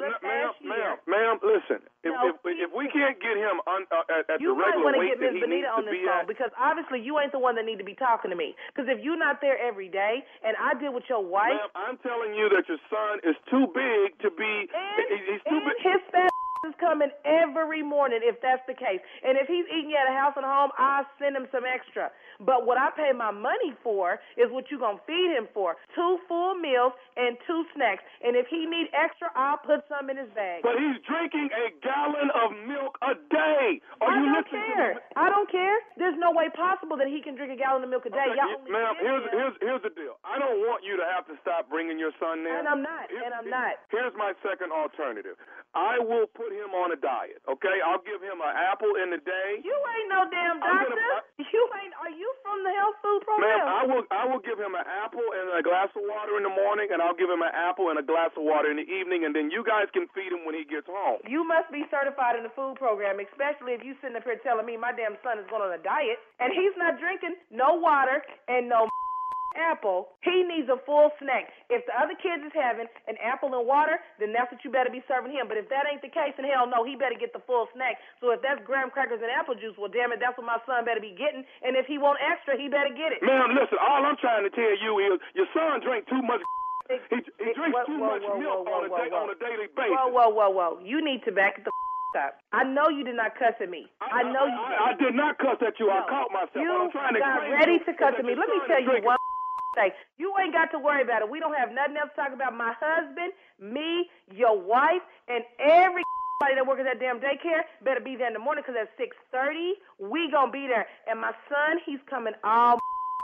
ma'am, listen. If we can't get him at the regular weight that he needs to be at, because obviously you ain't the one that need to be talking to me. Because if you're not there every day and I deal with your wife, ma'am, I'm telling you that your son is too big to be. He's too big. His fat is coming every morning if that's the case. And if he's eating at a house and home, I'll send him some extra. But what I pay my money for is what you're going to feed him for. 2 full meals and 2 snacks. And if he need extra, I'll put some in his bag. But he's drinking a gallon of milk a day. I don't care. I don't care. There's no way possible that he can drink a gallon of milk a day. Okay, ma'am, here's the deal. I don't want you to have to stop bringing your son there. And I'm not. Here's my second alternative. I will put him him on a diet, okay? I'll give him an apple in the day. You ain't no damn doctor. Are you from the health food program? Ma'am, I will give him an apple and a glass of water in the morning, and I'll give him an apple and a glass of water in the evening, and then you guys can feed him when he gets home. You must be certified in the food program, especially if you sitting up here telling me my damn son is going on a diet, and he's not drinking no water and no apple. He needs a full snack. If the other kids is having an apple and water, then that's what you better be serving him. But if that ain't the case, then hell no, he better get the full snack. So if that's graham crackers and apple juice, well, damn it, that's what my son better be getting. And if he want extra, he better get it. Ma'am, listen, all I'm trying to tell you is your son drank too much. He drinks too much milk on a daily basis. Whoa. You need to back the up. I know you did not cuss at me. I know you did. I did not cuss at you. I caught myself. You I'm trying to got ready to cuss at me. Let me tell you one thing. You ain't got to worry about it. We don't have nothing else to talk about. My husband, me, your wife, and everybody that works at that damn daycare better be there in the morning because at 6:30, we going to be there. And my son, he's coming all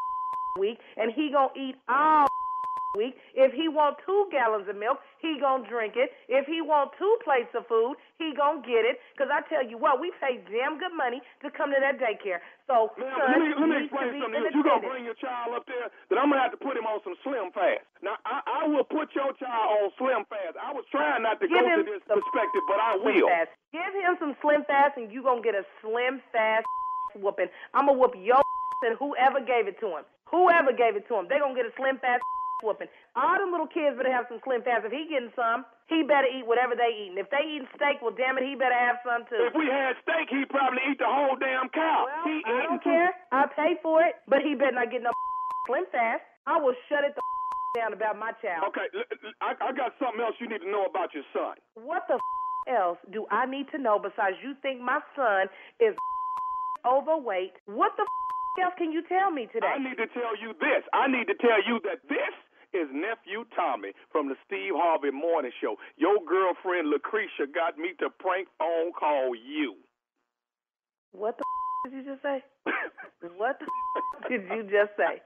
week, and he going to eat all week. If he want 2 gallons of milk, he gonna drink it. If he want 2 plates of food, he gonna get it. Because I tell you what, we pay damn good money to come to that daycare. So, let me explain something to you. If you're gonna bring your child up there, then I'm gonna have to put him on some Slim Fast. Now, I will put your child on Slim Fast. I was trying not to go to this perspective, but I will. Give him some Slim Fast, and you gonna get a Slim Fast whooping. I'm gonna whoop your and whoever gave it to him. Whoever gave it to him, they gonna get a Slim Fast whooping. All them little kids better have some Slim Fast. If he getting some, he better eat whatever they eating. If they eating steak, well, damn it, he better have some too. If we had steak, he'd probably eat the whole damn cow. Well, I don't care. I pay for it, but he better not get no Slim Fast. I will shut it the down about my child. Okay, I got something else you need to know about your son. What the else do I need to know besides you think my son is overweight? What the else can you tell me today? I need to tell you this. I need to tell you that this is Nephew Tommy from the Steve Harvey Morning Show. Your girlfriend Lucretia got me to prank phone call you. What the did you just say? What the did you just say?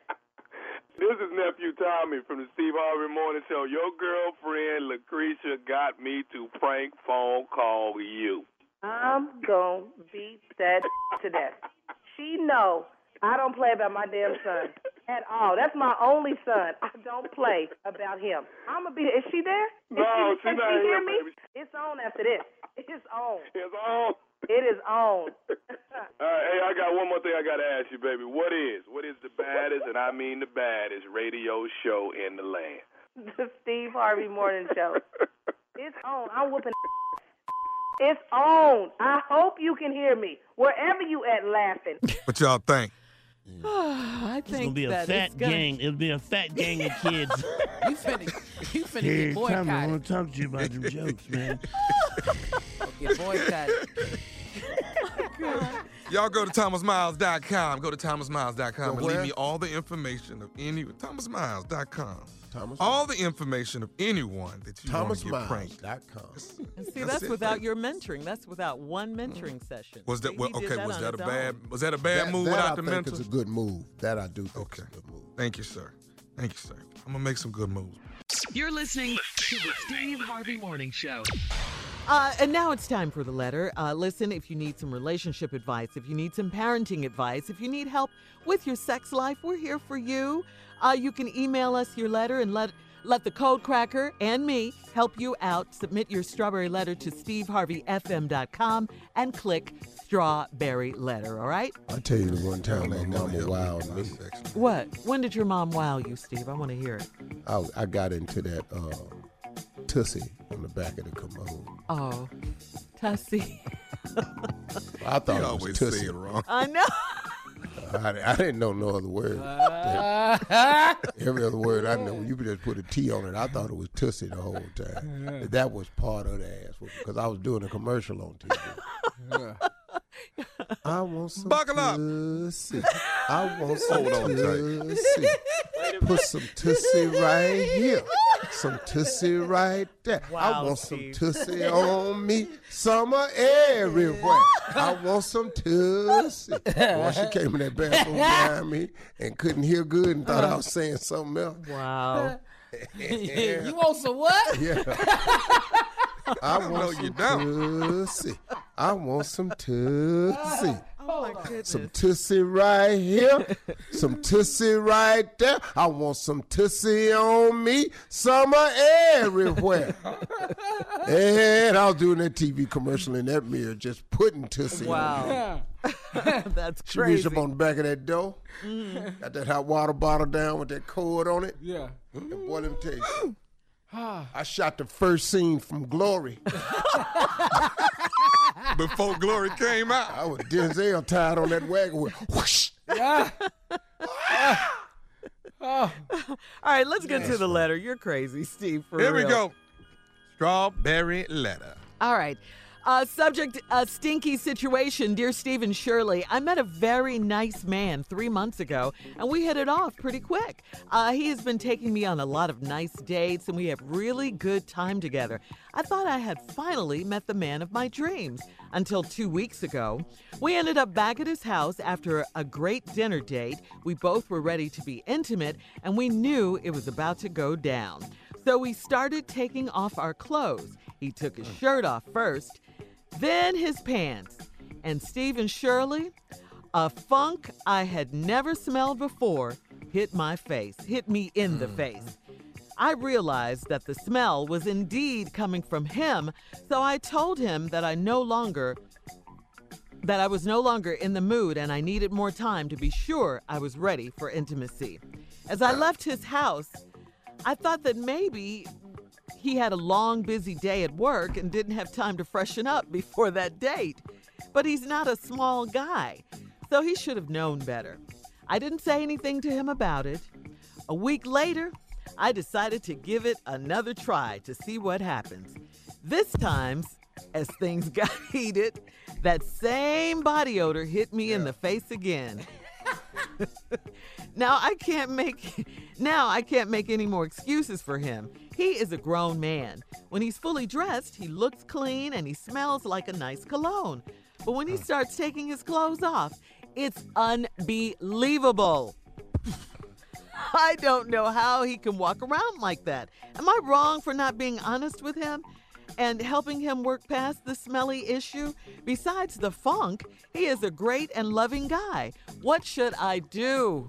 This is Nephew Tommy from the Steve Harvey Morning Show. Your girlfriend Lucretia got me to prank phone call you. I'm gonna beat that to death. She know I don't play about my damn son at all. That's my only son. I don't play about him. I'm gonna be. Is she there? No, she's not here, hear me? baby. It's on after this. It's on. It's on. It is on. All right, hey, I got one more thing I got to ask you, baby. What is the baddest, and I mean the baddest, radio show in the land? The Steve Harvey Morning Show. It's on. I'm whooping. It's on. I hope you can hear me. Wherever you at laughing. What y'all think? I It's gonna think be a that fat it's gonna- gang. It'll be a fat gang of kids. You finna Hey, get Tommy, I boycotted. want to talk to you about them jokes, man. Get boycotted. Y'all go to thomasmiles.com. Go to thomasmiles.com and leave where? me all the information of any thomasmiles.com. Thomas All the information of anyone that you want to get pranked. thomasmiles.com. And see, That's that's it, without baby. your mentoring. That's without one mentoring session. Was that See, well, he did okay? that Was on that a his bad? own. Was that a bad move that without I the think mentor? is a good move. That I do think Okay. is a good move. Thank you, sir. Thank you, sir. I'm gonna make some good moves. You're listening to the Steve Harvey Morning Show. And now it's time for the letter. Listen, if you need some relationship advice, if you need some parenting advice, if you need help with your sex life, we're here for you. You can email us your letter and let the Code Cracker and me help you out. Submit your strawberry letter to steveharveyfm.com and click strawberry letter, all right? I tell you the one time my mama wowed me. What? When did your mom wow you, Steve? I want to hear it. I got into that tussie on the back of the commode. Oh, Tussie. I thought You it was always tussie. say it wrong. I know. I didn't know no other word. Every other word I know, you just put a T on it. I thought it was tussie the whole time. That was part of the ass because I was doing a commercial on TV. I want some Buckle up. tussie. I want some Hold on tight. tussie. Put some tussie right here. Some tussie right there. I Wow, want Steve. some tussie on me. Summer everywhere. I want some tussie. Boy, she came in that bathroom behind me and couldn't hear good and thought I was saying something else. Wow. You want some what? Yeah. I want some tussie. I want some tussie. Oh my goodness. Some tussie right here, some tussie right there. I want some tussie on me, summer everywhere. And I was doing that TV commercial in that mirror, just putting tussie on me. Wow. That's She crazy. reached up on the back of that door, got that hot water bottle down with that cord on it. Yeah. And boy, let me tell you something. I shot the first scene from Glory. Before Glory came out. I was Denzel tied on that wagon with whoosh. All right, let's get to the letter. You're crazy, Steve. For Here we real. go. Strawberry letter. All right. Subject, a stinky situation. Dear Steve and Shirley, I met a very nice man 3 months ago, and we hit it off pretty quick. He has been taking me on a lot of nice dates, and we have really good time together. I thought I had finally met the man of my dreams until 2 weeks ago. We ended up back at his house after a great dinner date. We both were ready to be intimate, and we knew it was about to go down. So we started taking off our clothes. He took his shirt off first, then his pants. And Steve and Shirley, a funk I had never smelled before hit me in the face. I realized that the smell was indeed coming from him, so I told him that I was no longer in the mood and I needed more time to be sure I was ready for intimacy. As I left his house, I thought that maybe he had a long, busy day at work and didn't have time to freshen up before that date. But he's not a small guy, so he should have known better. I didn't say anything to him about it. A week later, I decided to give it another try to see what happens. This time, as things got heated, that same body odor hit me in the face again. Now I can't make any more excuses for him. He is a grown man. When he's fully dressed, he looks clean and he smells like a nice cologne. But when he starts taking his clothes off, it's unbelievable. I don't know how he can walk around like that. Am I wrong for not being honest with him and helping him work past the smelly issue? Besides the funk, he is a great and loving guy. What should I do?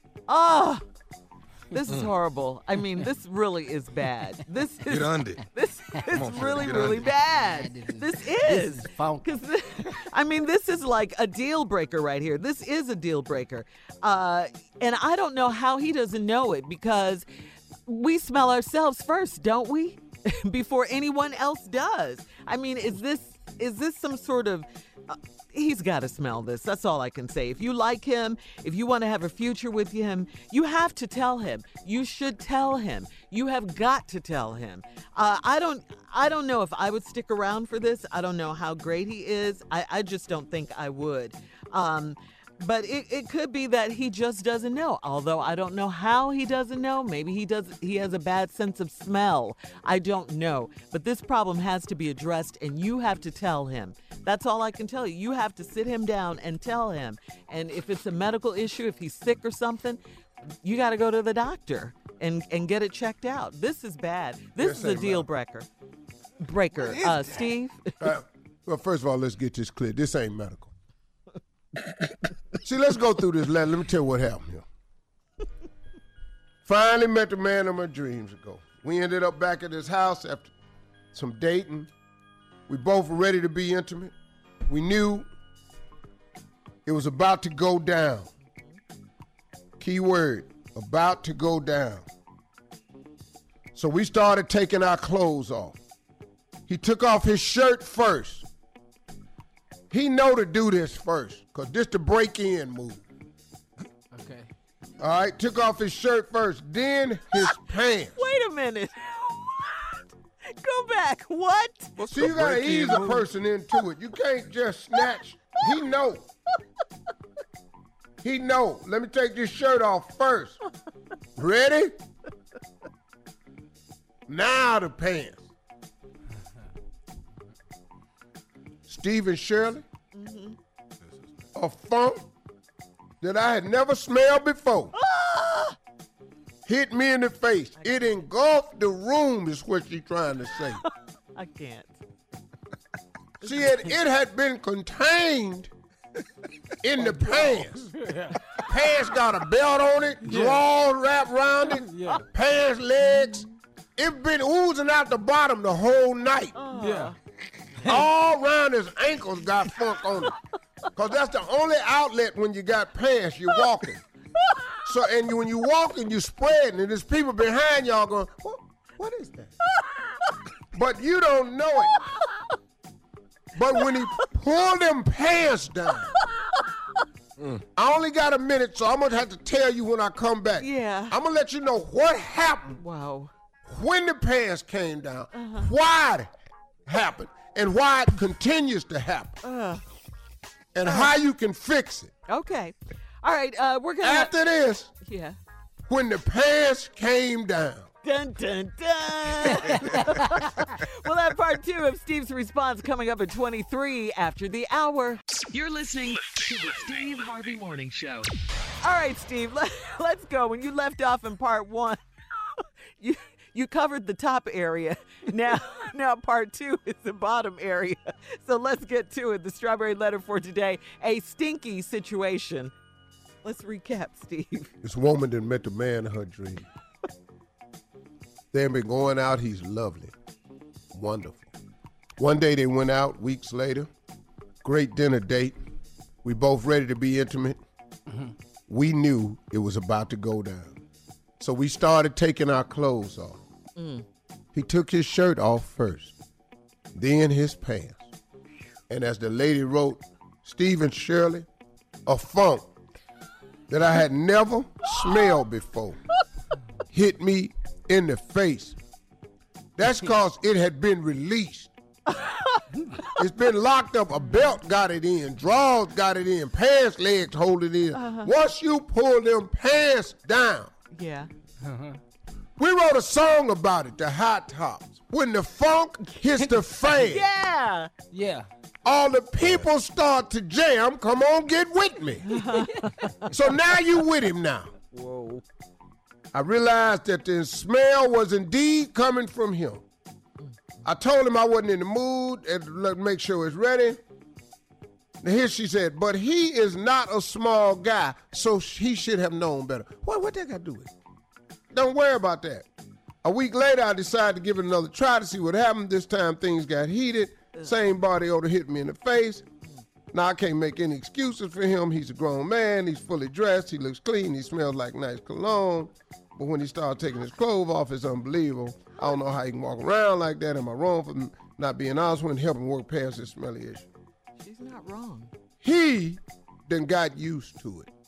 This is horrible. I mean, this really is bad. This is Get under. This is really bad. This is. This is like a deal breaker right here. This is a deal breaker. And I don't know how he doesn't know it, because we smell ourselves first, don't we? Before anyone else does. I mean, is this some sort of... he's got to smell this. That's all I can say. If you like him, if you want to have a future with him, you have to tell him. You should tell him. You have got to tell him. I don't know if I would stick around for this. I don't know how great he is. I just don't think I would. But it could be that he just doesn't know. Although I don't know how he doesn't know. Maybe he has a bad sense of smell. I don't know. But this problem has to be addressed, and you have to tell him. That's all I can tell you. You have to sit him down and tell him. And if it's a medical issue, if he's sick or something, you got to go to the doctor and get it checked out. This is bad. This is a deal breaker. Steve? Well, first of all, let's get this clear. This ain't medical. See, let's go through this letter. Let me tell you what happened here. Finally met the man of my dreams ago. We ended up back at his house after some dating. We both were ready to be intimate. We knew it was about to go down. Key word, about to go down. So we started taking our clothes off. He took off his shirt first. He know to do this first, because this the break-in move. Okay. All right, took off his shirt first, then his pants. Wait a minute. Go back. What? See, you got to ease a person into it. You can't just snatch. He know. He know. Let me take this shirt off first. Ready? Now the pants. Steve and Shirley, a funk that I had never smelled before. Hit me in the face. It engulfed the room is what she's trying to say. I can't. It had been contained in the pants. Pants got a belt on it, drawers wrapped around it, pants legs. It been oozing out the bottom the whole night. Yeah. All around his ankles got funk on it. Because that's the only outlet when you got pants, you're walking. So, and when you walking, you spreading, and there's people behind y'all going, what is that? But you don't know it. But when he pulled them pants down, I only got a minute, so I'm going to have to tell you when I come back. Yeah. I'm going to let you know what happened. Wow. When the pants came down, why it happened, and why it continues to happen, and how you can fix it. Okay. All right, we're going to... After this, when the pants came down. Dun, dun, dun. We'll have part 2 of Steve's response coming up at 23 after the hour. You're listening to the Steve Harvey Morning Show. All right, Steve, let's go. When you left off in part 1, you covered the top area. Now part 2 is the bottom area. So let's get to it. The strawberry letter for today, a stinky situation. Let's recap, Steve. This woman that met the man of her dream. They've been going out. He's lovely. Wonderful. One day they went out, weeks later. Great dinner date. We both ready to be intimate. We knew it was about to go down. So we started taking our clothes off. He took his shirt off first, then his pants. And as the lady wrote, Steve and Shirley, a funk that I had never smelled before hit me in the face. That's because it had been released. It's been locked up. A belt got it in, drawers got it in, pants legs hold it in. Once you pull them pants down, we wrote a song about it, the Hot Tops. When the funk hits the fan, yeah, all the people start to jam. Come on, get with me. So now you with him now. Whoa. I realized that the smell was indeed coming from him. I told him I wasn't in the mood and let make sure it's ready. Now here she said, but he is not a small guy, so he should have known better. What that got to do with it? Don't worry about that. A week later, I decided to give it another try to see what happened. This time, things got heated. Same body odor hit me in the face. Now, I can't make any excuses for him. He's a grown man. He's fully dressed. He looks clean. He smells like nice cologne. But when he started taking his clothes off, it's unbelievable. I don't know how he can walk around like that. Am I wrong for not being honest with him, helping work past this smelly issue? She's not wrong. He then got used to it.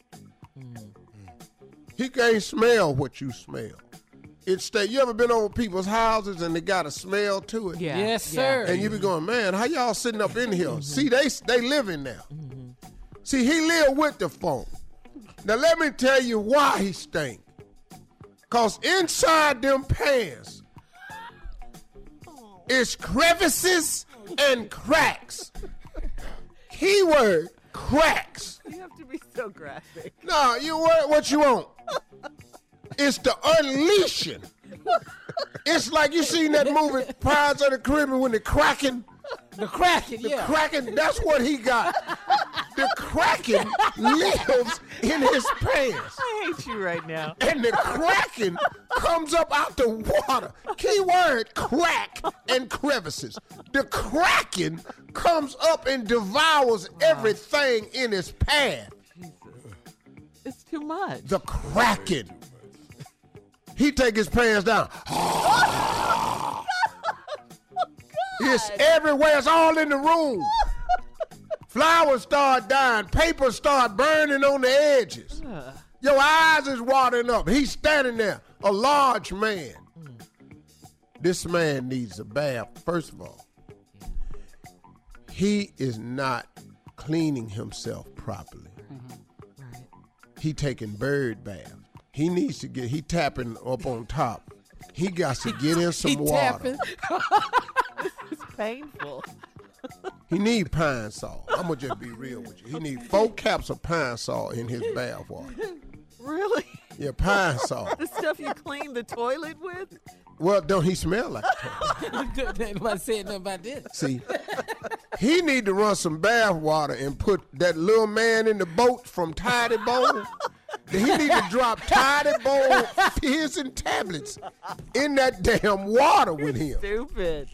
He can't smell what you smell. You ever been over people's houses and they got a smell to it? Yeah. Yes, sir. And you be going, man, how y'all sitting up in here? See, they live in there. See, he lived with the funk. Now let me tell you why he stink. Cause inside them pants is crevices and cracks. Keyword, cracks. You have to be so graphic. No, what you want? It's the unleashing. It's like you seen that movie Pirates of the Caribbean when the Kraken. The Kraken, The Kraken, that's what he got. The Kraken lives in his pants. I hate you right now. And the Kraken comes up out the water. Keyword, crack and crevices. The Kraken comes up and devours everything in his path. Jesus. It's too much. The Kraken. He take his pants down. It's everywhere. It's all in the room. Flowers start dying. Paper start burning on the edges. Your eyes is watering up. He's standing there, a large man. This man needs a bath. First of all, he is not cleaning himself properly. He taking bird baths. He needs to he tapping up on top. He got to get in some water. This is painful. He need pine salt. I'm going to just be real with you. He need 4 caps of pine salt in his bath water. Really? Yeah, pine salt. The stuff you clean the toilet with? Well, don't he smell like a toilet? Nobody said nothing about this. See, he need to run some bath water and put that little man in the boat from Tidy Bone. He need to drop Tidy Bone fizz tablets in that damn water with him. Stupid.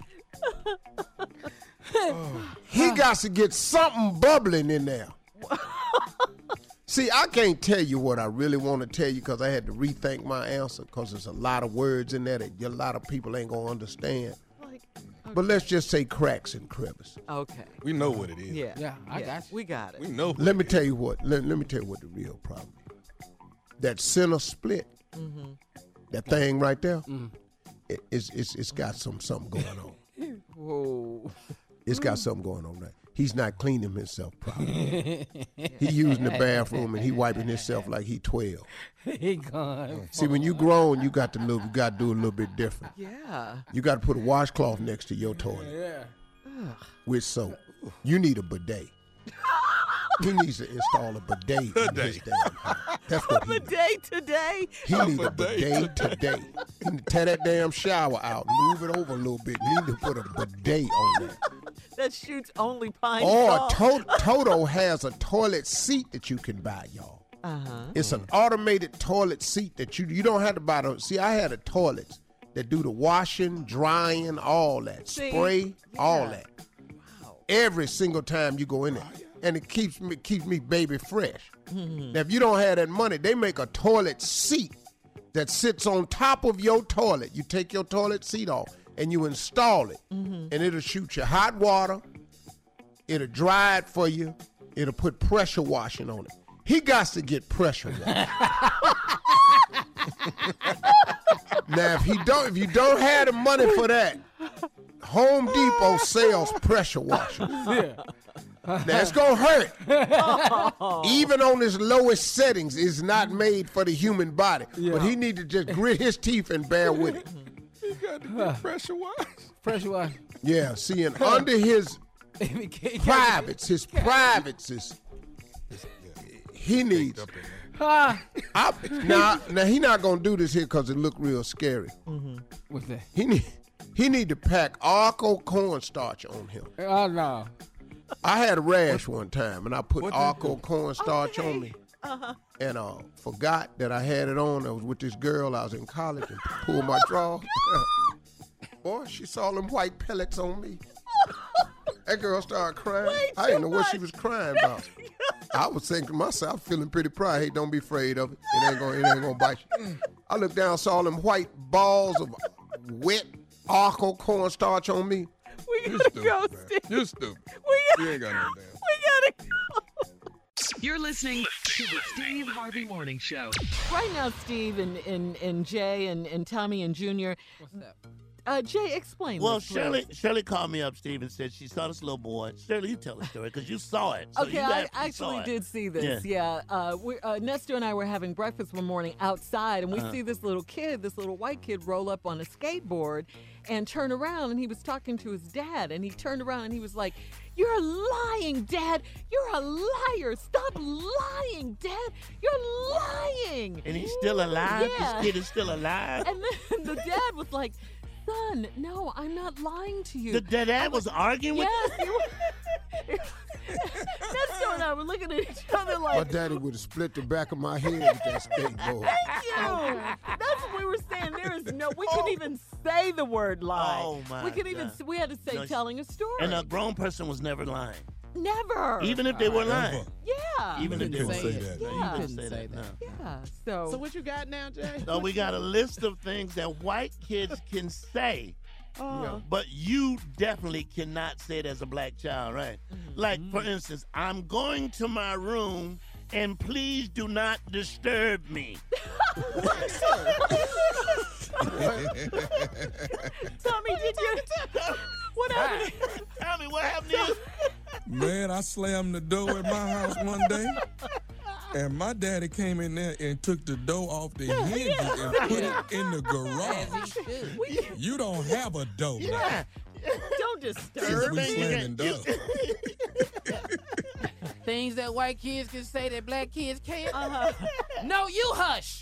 He got to get something bubbling in there. See, I can't tell you what I really want to tell you because I had to rethink my answer because there's a lot of words in there that a lot of people ain't going to understand. But let's just say cracks and crevices. Okay. We know what it is. Yeah, I got you. We got it. We know. Let me tell you what. Let me tell you what the real problem is. That center split, that thing right there, it's got something going on. Whoa. It's got something going on there. He's not cleaning himself properly. He using the bathroom and he wiping himself like he 12. He gone. See, when you grown, you got to do a little bit different. Yeah. You got to put a washcloth next to your toilet Yeah. with soap. You need a bidet. He needs to install a bidet in his damn house. That's what he needs. Bidet today? He need a bidet today. He need to tear that damn shower out, move it over a little bit. He need to put a bidet on that. That shoots only pine Or salt. Toto has a toilet seat that you can buy, y'all. It's an automated toilet seat that you don't have to buy. See, I had a toilet that do the washing, drying, all that. Spray, all that. Wow. Every single time you go in there. And it keeps me baby fresh. Now, if you don't have that money, they make a toilet seat that sits on top of your toilet. You take your toilet seat off and you install it, and it'll shoot you hot water. It'll dry it for you. It'll put pressure washing on it. He got to get pressure washing. Now, if you don't have the money for that, Home Depot sells pressure washing. Now, it's going to hurt. Even on his lowest settings, it's not made for the human body. But he need to just grit his teeth and bear with it. He got to get pressure wash. Pressure wash. Yeah, see, and under his privates, he needs. Now he not going to do this here because it look real scary. What's that? He need to pack Arco cornstarch on him. Oh, no. I had a rash one time, and I put Arco cornstarch on me. And forgot that I had it on. I was with this girl. I was in college and pulled my draw. Boy, she saw them white pellets on me. That girl started crying. I didn't know what she was crying about. I was thinking to myself, I'm feeling pretty proud. Hey, don't be afraid of it. It ain't gonna bite you. I looked down, saw them white balls of wet Arco cornstarch on me. We gotta go, Steve. You're stupid. You ain't got no damn. We gotta go. You're listening to the Steve Harvey Morning Show. Right now, Steve and Jay and Tommy and Junior. What's that? Jay, explain Well, this, please. Shirley called me up, Steve, and said she saw this little boy. Shirley, you tell the story because you saw it. So Okay, you I actually saw actually it. did see this. Yeah, Nestor and I were having breakfast one morning outside, and we see this little white kid, roll up on a skateboard and turn around, and he was talking to his dad, and he turned around and he was like, "You're lying, Dad. You're a liar. Stop lying, Dad. You're lying." And he's still alive? Yeah. This kid is still alive? And then the dad was like, "Son, no, I'm not lying to you." The dad was arguing with Yes. Nestor and I were looking at each other My like, daddy would have split the back of my head with that skateboard. "Thank you." That's what we were saying. There is no, we couldn't even say the word lie. Oh, my We couldn't even, God. we had to say No, telling a story. And a grown person was never lying. Never. Even if they were lying. Yeah. Even if they couldn't were say lying. that. No, Yeah. you couldn't say that. No. Yeah. So, So what you got now, Jay? So we got a list of things that white kids can say, but you definitely cannot say it as a black child, right? Like, for instance, I'm going to my room and please do not disturb me. Tommy, did you? What happened? Tell me what happened to you. Man, I slammed the door at my house one day, and my daddy came in there and took the door off the hinges and put it in the garage. You don't have a door now. Yeah. Don't Since disturb we me. slamming doors. Things that white kids can say that black kids can't. No, you hush.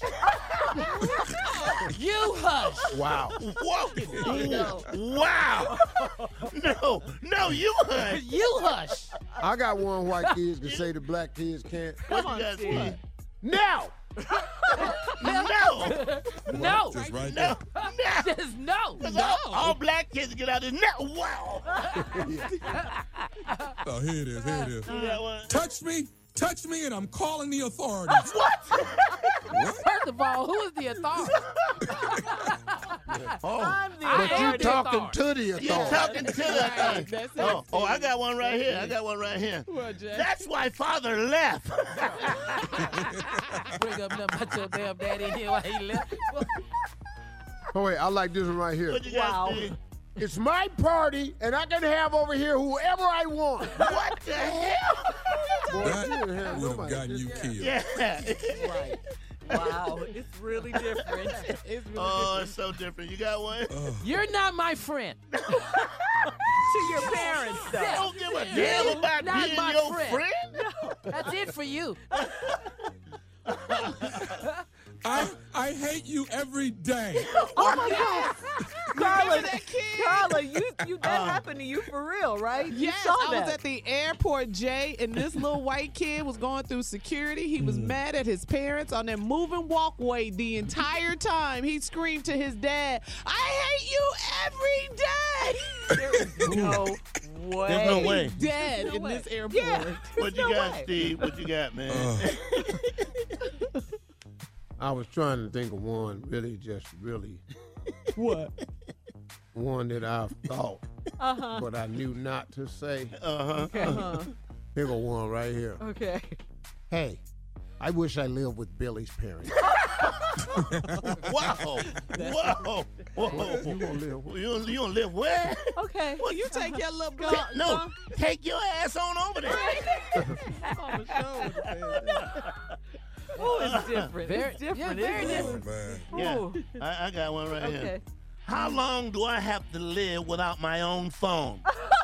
You hush. Wow. Whoa. Wow. No, you hush. You hush. I got one white kids can say the black kids can't. What you got, Steve? Now! No. Just right No. there. Just no. All black kids get out of this. No. Wow. Oh, here it is. Here it is. You got one? Touch me, and I'm calling the authorities. What? First of all, who is the authority? But you talking to the You authority. talking to the Right, that's it. Oh, I got one right here. What, Jay? That's why father left. Bring up nothing about your damn daddy in here while he left. Oh, wait, I like this one right here. What you got, Steve? It's my party, and I can have over here whoever I want. What the hell? Boy, That you didn't have would have nobody. gotten you killed. Yeah. Right. Wow, it's really different. It's really Oh, it's so different. You got one? You're not my friend. To your parents, though. Don't give a damn about Not being my your friend. friend. That's it for you. I hate you every day. Oh my God, Carla, that happened to you for real, right? You Yes, saw I that. was at the airport, Jay, and this little white kid was going through security. He was mad at his parents on that moving walkway the entire time. He screamed to his dad, "I hate you every day." There is no way. There's no way. Dead No in way. this airport. Yeah. What you No got, way. Steve? What you got, man? I was trying to think of one really What? one that I thought, but I knew not to say. Uh-huh. Here go one right here. Okay. Hey, I wish I lived with Billy's parents. Whoa. You gonna live with? You gonna live where? Okay. Well, you take your little block. No, take your ass on over there. Mama showed the Oh, it's different. Very- It's different. yeah, very isn't it? different. Man. Yeah, Ooh. I got one right here. Okay. How long do I have to live without my own phone?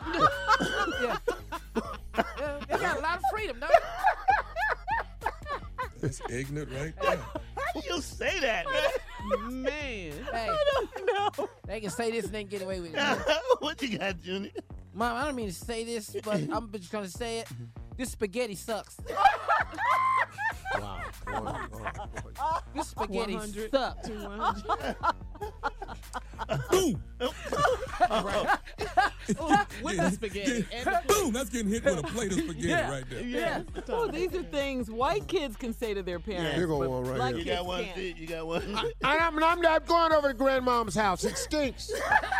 They got a lot of freedom, don't That's ignorant right there. How you say that, man? Man. Hey, No. they can say this and they can get away with it. What you got, Junior? Mom, I don't mean to say this, but I'm just gonna say it. This spaghetti sucks. Wow. This spaghetti 100 sucks. to 100. Boom! With the spaghetti. And the Boom! That's getting hit with a plate of spaghetti right there. Yeah. Oh, these are things white kids can say to their parents. Here go but one right black here. You kids got one, can't. Steve? You got one? I'm not going over to grandmom's house. It stinks.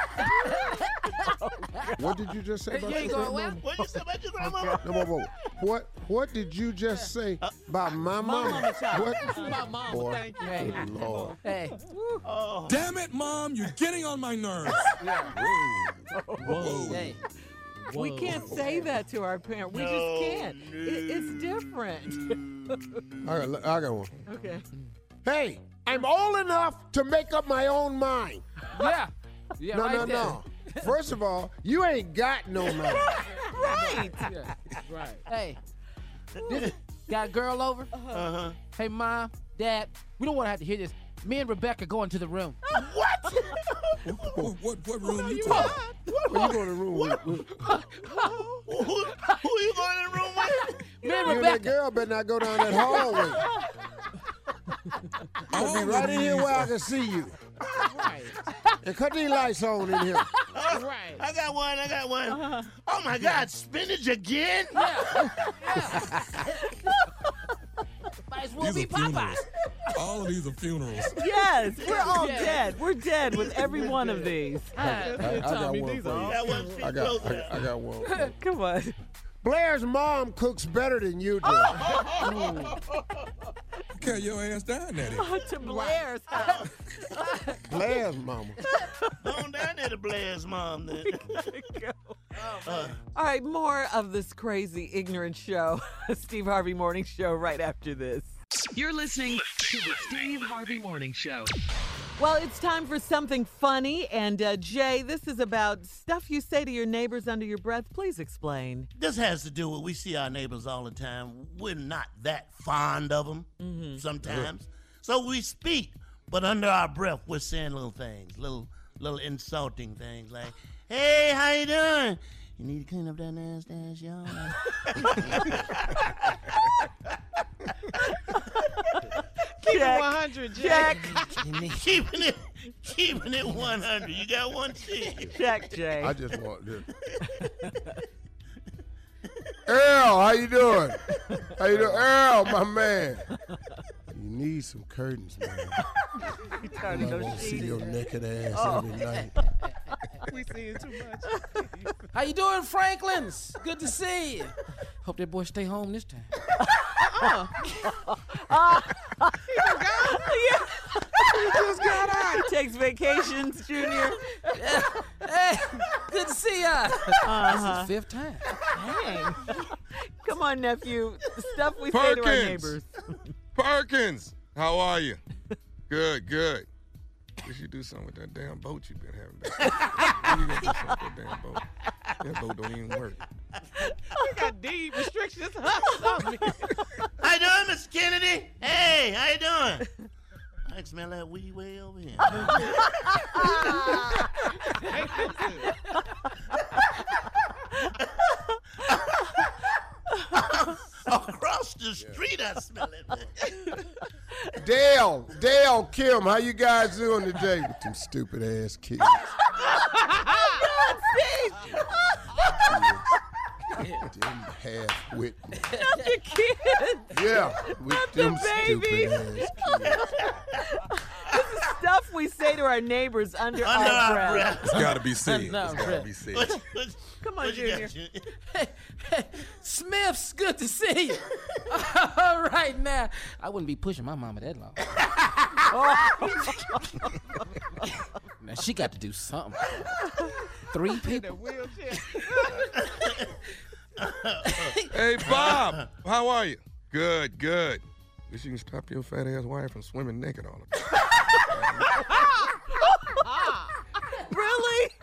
What did you just say about You ain't your going well? grandmama? What you say about your grandma? No, whoa. What did you just say about my mama? What? My mama, Boy. thank you. Hey, Lord. hey. Oh. Damn it, Mom! You're getting on my nerves. Whoa. Hey. We can't say that to our parents. We just can't. It's different. I got one. Okay. Hey, I'm old enough to make up my own mind. Yeah. Yeah, No, right no, there. no. First of all, you ain't got no mind. Right. Yeah. Right. Hey. This, got a girl over? Uh-huh. Hey, Mom, Dad, we don't want to have to hear this. Me and Rebecca go into the room. What? What room you talking? When you go to the room with Who you going in the room with? Me and you and that Rebecca. girl better not go down that hallway. I'll be right in here where I can see you. Right. And cut these lights on in here. Right. I got one. Oh my God, spinach again? Might as well These be are Popeye. funerals. All of these are funerals. Yes, we're all dead. We're dead with every one of these. I got Tommy, one these for are you. all That one fit closer. I got one. Come on. Blair's mom cooks better than you do. Carry your ass down there. To Blair's house. Blair's mama. Go on down there to Blair's mom then. All right, more of this crazy, ignorant show. Steve Harvey Morning Show right after this. You're listening to the Steve Harvey Morning Show. Well, it's time for something funny. And Jay, this is about stuff you say to your neighbors under your breath. Please explain. This has to do with we see our neighbors all the time. We're not that fond of them sometimes. So we speak, but under our breath, we're saying little things, little insulting things like, hey, how you doing? You need to clean up that nasty ass yard. Keep it 100, Jack. Keeping it 100. You got one seat. Check, Jay. I just want this. Earl, how you doing? How you doing? Earl, my man. You need some curtains, man. I want to see your naked ass every night. We see it too much. How you doing, Franklins? Good to see you. Hope that boy stay home this time. He just got out. He takes vacations, Junior. Hey, good to see ya. That's his fifth time. Dang. Come on, nephew. The stuff we say to our neighbors. Perkins, how are you? Good. You should do something with that damn boat you've been having back. You gonna do something with that damn boat? That boat don't even work. We got deed restrictions. How you doing, Mr. Kennedy? Hey, how you doing? I can smell that weed way over here. Across the street, I smell it. Dale, Kim, how you guys doing today with them stupid ass kids? Them half with me. Not the kids. Yeah, with Not them the babies. stupid ass kids. This is stuff we say to our neighbors under our breath. It's gotta be said. It's No, gotta be said. Come on, Junior. Smiths, good to see you. All right, now. I wouldn't be pushing my mama that long. Now, she got to do something. 3 people. Hey, Bob, how are you? Good. Wish you can stop your fat ass wife from swimming naked all the time. Really?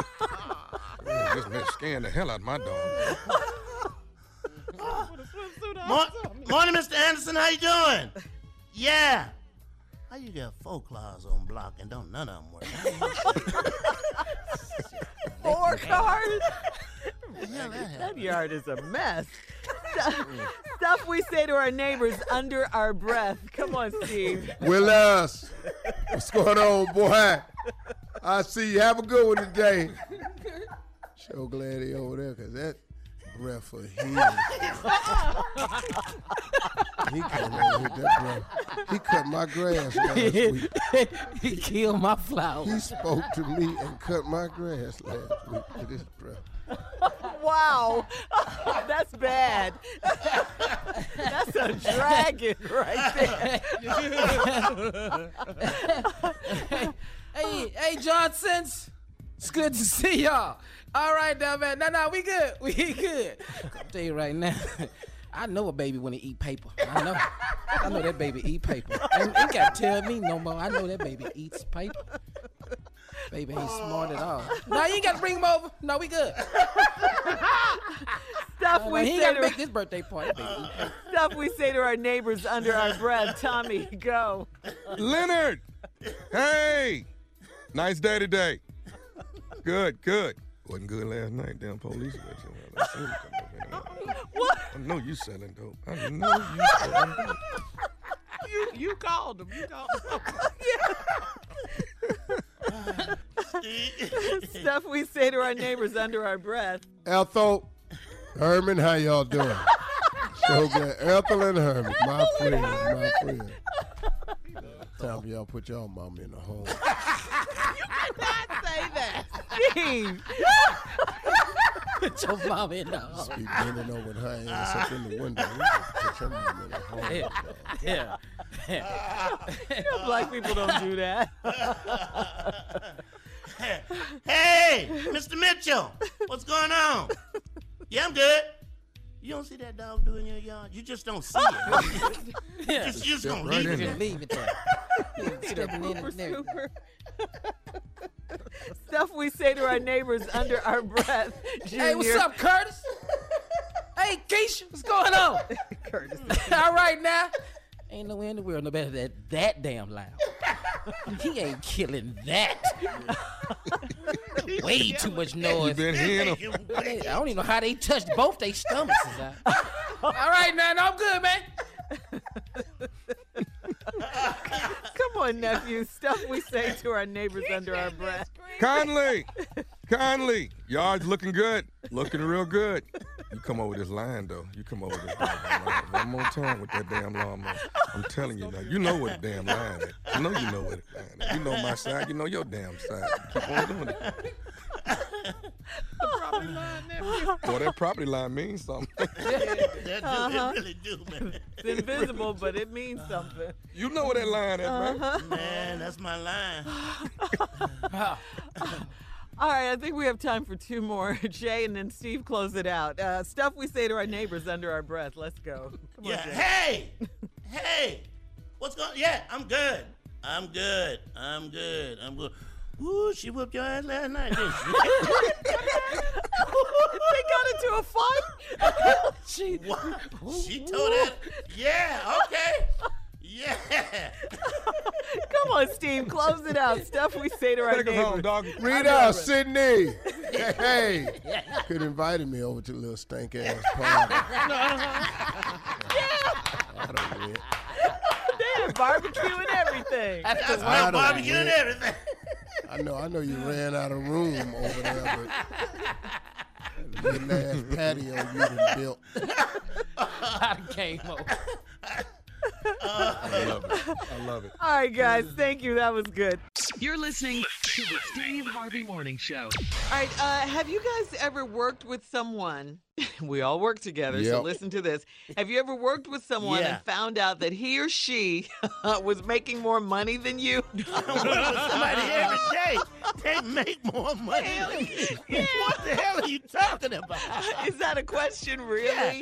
Just scaring the hell out of my dog. Morning, Mr. Anderson. How you doing? Yeah. How you got 4 cars on block and don't none of them work? 4 cars? That yard is a mess. Stuff we say to our neighbors under our breath. Come on, Steve. Willis, what's going on, boy? I see you. Have a good one today. So glad he over there, because that breath for him. He came over with that breath. He cut my grass last week. He killed my flowers. He spoke to me and cut my grass last week with his breath. Wow. That's bad. That's a dragon right there. Hey, Johnsons. It's good to see y'all. All right, now, man. No, we good. We good. I'll tell you right now. I know a baby when he eat paper. I know that baby eat paper. And you got to tell me no more. I know that baby eats paper. Baby ain't smart at all. No, you ain't got to bring him over. No, we good. Stuff we he ain't say got to to make this birthday party, baby. stuff we say to our neighbors under our breath. Tommy, go. Leonard, hey, nice day today. Good. Wasn't good last night. Damn police. I seen him come over here. What? I know you selling dope. I know you selling dope. You called him. Stuff we say to our neighbors under our breath. Ethel, Herman, how y'all doing? So good. Ethel and Herman, my friends. Time for y'all put y'all mama in the home. You cannot say that. Steve. Put your mama in the home. Just be bending over her ass up in the window. Put your mama in the home. Yeah. Black people don't do that. Hey, Mr. Mitchell, what's going on? Yeah, I'm good. You don't see that dog do in your yard? You just don't see it. You just don't leave it there. Leave it there. Stuff we say to our neighbors under our breath. Junior. Hey, what's up, Curtis? Hey, Keisha, what's going on? Curtis. All right now. Ain't no way in the world no better than that damn loud. He ain't killing that. Way too much noise. You been hearing him? I don't even know how they touched both their stomachs. All right now, no, I'm good, man. Come on, nephew. Stuff we say to our neighbors under our breath. Conley, yard's looking good. Looking real good. You come over this line, though. You come over this line. One more time with that damn lawnmower. I'm telling you now. You know what the damn line is. I know you know what the line is. You know my side. You know your damn side. Keep on doing it. The property line, nephew. Boy, that property line means something. It really do, man. It's invisible, but it means something. You know what that line is, man. Man, that's my line. All right, I think we have time for two more. Jay and then Steve close it out. Stuff we say to our neighbors under our breath. Let's go. Come on, Jay. Hey, what's going on? Yeah, I'm good. Ooh, she whooped your ass last night, didn't she? They got into a fight? She told that. Yeah, okay. Yeah. Come on, Steve, close it out. Stuff we say to our Take us neighbors. home, dog. Read out, Sydney. Hey, could invited me over to a little stank ass party. I don't win. They had barbecue and everything. That's my barbecue and everything. I know you ran out of room over there, but the last patio you done built. I came over. I love it. All right, guys, thank you. That was good. You're listening to the Steve Harvey Morning Show. All right, have you guys ever worked with someone? We all work together, so Yep. listen to this. Have you ever worked with someone and found out that he or she was making more money than you? I work with somebody every day. They make more money than me. What the hell are you talking about? Is that a question, really?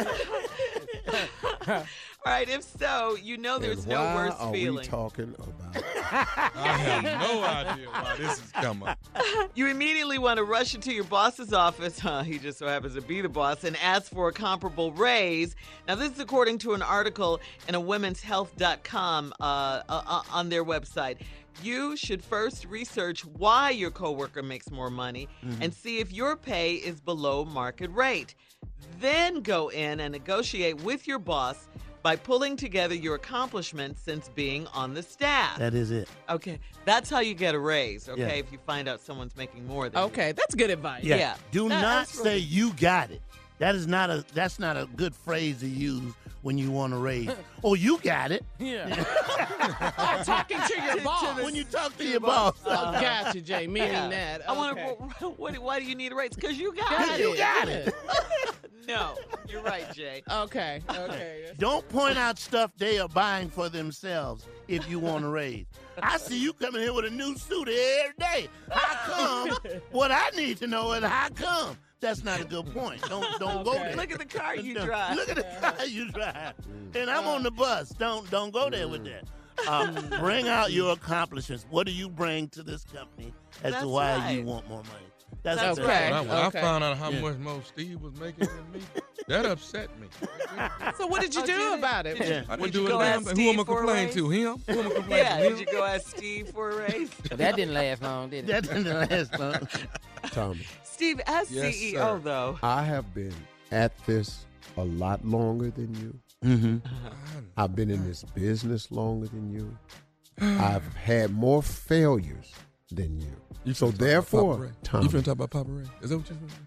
All right, if so, you know there's And no why worse are feeling. we talking about? I have no idea why this is coming. You immediately want to rush into your boss's office, he just so happens to be the boss, and ask for a comparable raise. Now, this is according to an article in a womenshealth.com on their website. You should first research why your coworker makes more money and see if your pay is below market rate. Then go in and negotiate with your boss by pulling together your accomplishments since being on the staff. That is it. Okay, that's how you get a raise, okay, Yeah. if you find out someone's making more than you. Okay, that's good advice. Yeah. Do not that's say really- you got it. That's not a good phrase to use when you want to raise. Oh, you got it. Yeah. Oh, talking to your boss. When you talk to your boss. Oh, gotcha, Jay. Meaning that. I want Okay. to. Why do you need a raise? Because you got Got it. You got it. No, you're right, Jay. Okay. Okay. Don't point out stuff they are buying for themselves if you want to raise. I see you coming here with a new suit every day. How come? What I need to know is how come. That's not a good point. Don't go there. Look at the car you drive. Look at the car you drive. And I'm on the bus. Don't go there with that. Bring out your accomplishments. What do you bring to this company as That's to why right. you want more money? That's That's the right. When I Okay. found out how much more Steve was making than me, that upset me. So what did you do about it? Yeah. I Did didn't do you a go damn ask thing. Who am I Steve for a complaining raise? to? Him? Who am I complaining Yeah, to? did Him? you go ask Steve for a raise? That didn't last long, did it? That didn't last long. Tommy, Steve, as Yes, CEO, sir. though. I have been at this a lot longer than you. Mm-hmm. I've been in this business longer than you. I've had more failures than you. So therefore, Tommy, You finna talk about Papa Ray? Is that what you finna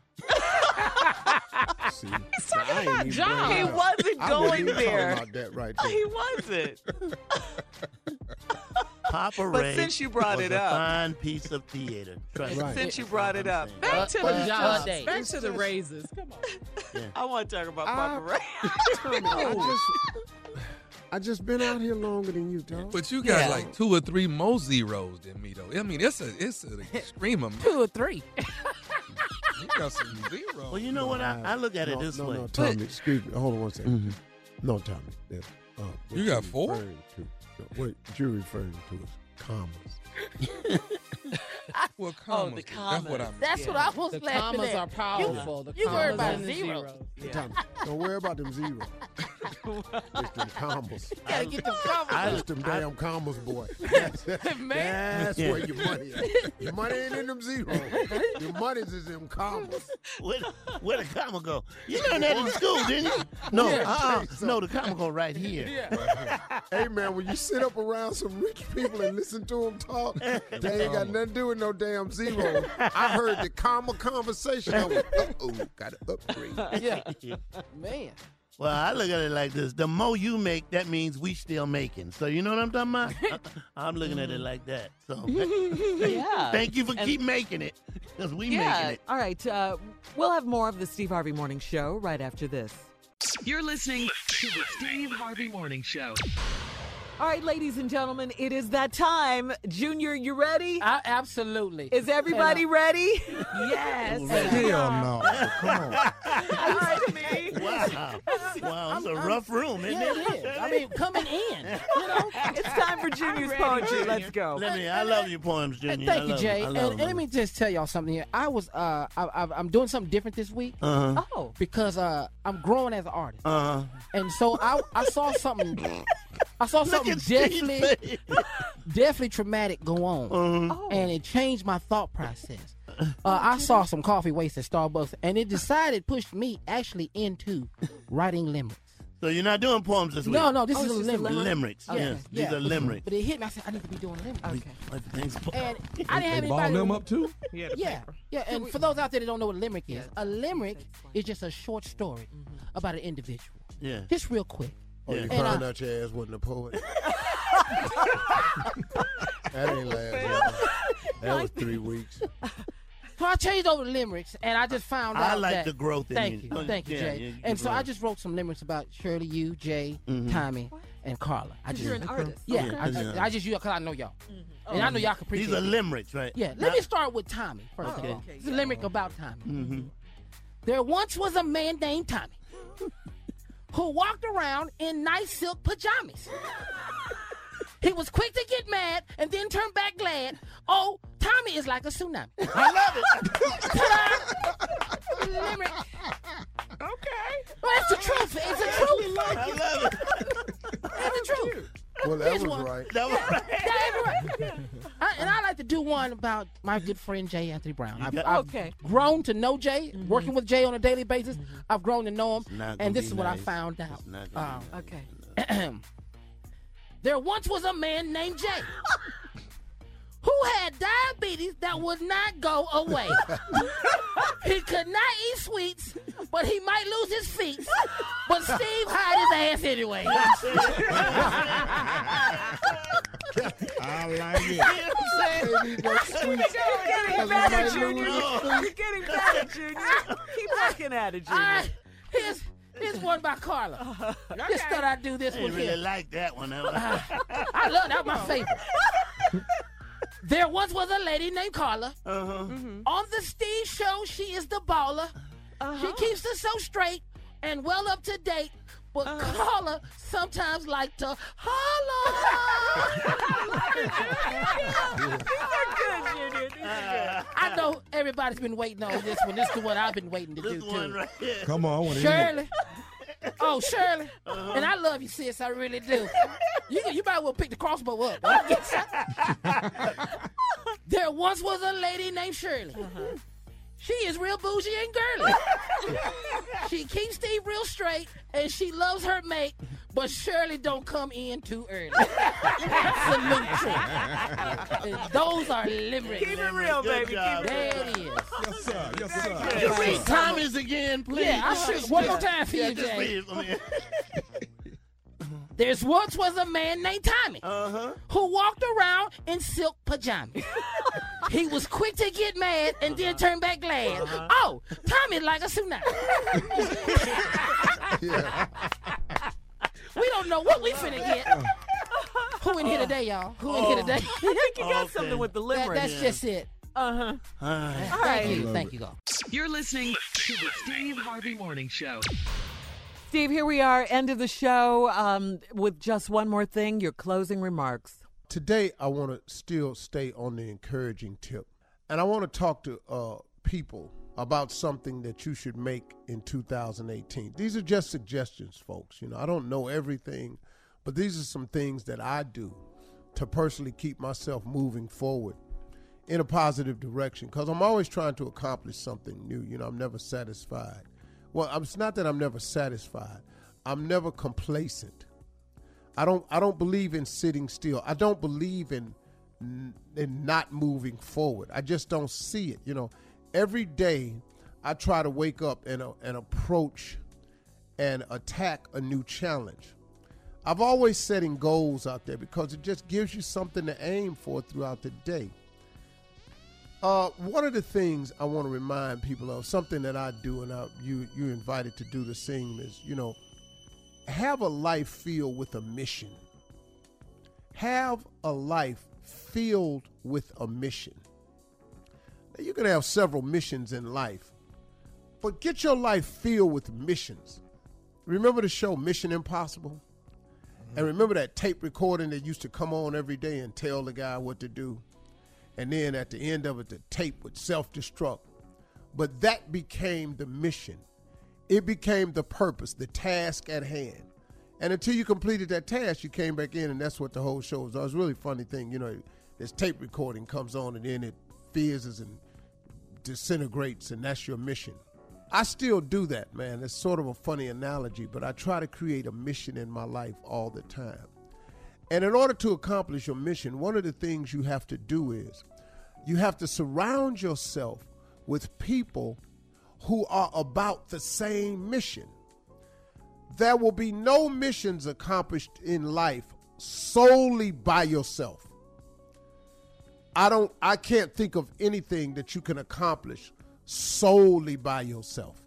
see, He's talking I ain't about even John. bringing He it up. wasn't I going wasn't even there. talking about that right there. He wasn't. Papa But Ray since you brought was it a up. fine piece of theater. Trust me. Right. Since you brought it up. Back to the jobs. day. Back to the raises. Come on. I want to talk about Papa Ray. Tommy, I just been out here longer than you, dog. But you got Yeah. like 2 or 3 more zeros than me, though. I mean, it's an extreme amount. 2 or 3. You got some zeros. Well, you know what? I look at it this no, way. No, Tommy, excuse me. Hold on one second. No, Tommy. You got 4? What you're referring to is commas. Well, commas. the That's commas. what I mean. That's what I was The laughing commas at. are powerful. The You worry commas about and the zeros. zeros. Don't worry about them zeros. It's them commas. You gotta get them commas. It's them damn commas, boy. Man. That's where your money is. Your money ain't in them zeros. Your money's is in commas. Where the comma go? You learned that in school, didn't you? No, no, the comma go right here. Hey, man, when you sit up around some rich people and listen to them talk, they ain't got nothing to do with no damn zeros. I heard the comma conversation. I was, got to upgrade. Yeah. Man. Well, I look at it like this. The more you make, that means we still making. So you know what I'm talking about? I'm looking at it like that. So Yeah. thank you for keep making it, because we making it. All right. We'll have more of the Steve Harvey Morning Show right after this. You're listening to the Steve Harvey Morning Show. All right, ladies and gentlemen, it is that time. Junior, you ready? Absolutely. Is everybody ready? Yes. Hell no. Come on. All right, me. Wow, it's a rough room, isn't Yeah, it? it is. I mean, coming in. You know? It's time for Junior's poetry. Let's go. I love your poems, Junior. Thank you, Jay. I And love let me just tell y'all something here. I was, I'm doing something different this week. Oh. Because I'm growing as an artist. Uh-huh. And so I saw something. I saw something definitely traumatic go on, and it changed my thought process. I saw some coffee waste at Starbucks, and it pushed me actually into writing limericks. So you're not doing poems this week? No, this is it's a just a limerick. Limericks, Okay. yes. These are limericks. But it hit me. I said, I need to be doing limericks. Okay. And I didn't have Ball anybody. them up too? Yeah. And for those out there that don't know what a limerick is, a limerick is just a short story about an individual. Yeah. Just real quick. Oh, you And found out your ass wasn't a poet? That ain't last long. That was 3 weeks. So I changed over to limericks, and I just found out I like that, the growth in Thank you. you, thank you, Yeah, Jay. you And so grow. I just wrote some limericks about Shirley, you, Jay, Tommy, and Carla. You're an artist. Yeah, Okay. I just use because I know y'all, and I know y'all can appreciate. These are it. limericks, right? Yeah, let me start with Tommy first of all. It's a limerick about Tommy. Mm-hmm. There once was a man named Tommy who walked around in nice silk pajamas. He was quick to get mad and then turn back glad. Oh, Tommy is like a tsunami. I love it. Limerick. Okay. Well, it's the truth. It's the truth. I love it. It's the truth. Well, that Here's was one. right. That was right. Yeah, right. And I like to do one about my good friend Jay Anthony Brown. I've Okay. grown to know Jay, working with Jay on a daily basis. I've grown to know him, not gonna and this be is what I nice. found out. It's not gonna be Okay. There once was a man named Jay who had diabetes that would not go away. He could not eat sweets, but he might lose his feet. But Steve hide his ass anyway. I like it. You're getting better, Junior. You're getting better, Junior. Keep working at it, Junior. Here's one by Carla. Just thought I'd do this I one really here. like that one. I love that. My favorite. There once was a lady named Carla. On the Steve Show, she is the baller. She keeps us so straight and well up to date. But Carla sometimes like to holler. These are good, Junior. These are I know everybody's been waiting on this one. This is the one I've been waiting to do This too. one right here. Come on, I want to hear Shirley. Oh, Shirley. And I love you, sis. I really do. You might well pick the crossbow up. There once was a lady named Shirley. She is real bougie and girly. She keeps Steve real straight, and she loves her mate, but Shirley don't come in too early. Salute to. Those are limericks. Keep it real, Good baby. job. Keep it There real. it is. Yes, sir. Yes, sir. Can you read Tommy's again, please? Yeah, I should. One more time for you, just Jay. read it for me. There's once was a man named Tommy who walked around in silk pajamas. He was quick to get mad and then turn back glad. Oh, Tommy's like a tsunami. We don't know what we finna get. Who in here today, y'all? Who in here today? I think you got Okay. something with the limerick. That's just it. Uh-huh. Thank you. Thank you, God. You're listening to the Steve Harvey Morning Show. Steve, here we are, end of the show. With just one more thing, your closing remarks. Today, I want to still stay on the encouraging tip. And I want to talk to people about something that you should make in 2018. These are just suggestions, folks. I don't know everything, but these are some things that I do to personally keep myself moving forward in a positive direction, because I'm always trying to accomplish something new. I'm never satisfied. Well, it's not that I'm never satisfied. I'm never complacent. I don't believe in sitting still. I don't believe in not moving forward. I just don't see it. Every day I try to wake up and approach and attack a new challenge. I've always setting goals out there because it just gives you something to aim for throughout the day. One of the things I want to remind people of, something that I do, and you're invited to do the same, is, have a life filled with a mission. Have a life filled with a mission. Now, you can have several missions in life, but get your life filled with missions. Remember the show Mission Impossible? And remember that tape recording that used to come on every day and tell the guy what to do? And then at the end of it, the tape would self-destruct. But that became the mission. It became the purpose, the task at hand. And until you completed that task, you came back in, and that's what the whole show was. It was a really funny thing. This tape recording comes on, and then it fizzes and disintegrates, and that's your mission. I still do that, man. It's sort of a funny analogy, but I try to create a mission in my life all the time. And in order to accomplish your mission, one of the things you have to do is you have to surround yourself with people who are about the same mission. There will be no missions accomplished in life solely by yourself. I can't think of anything that you can accomplish solely by yourself.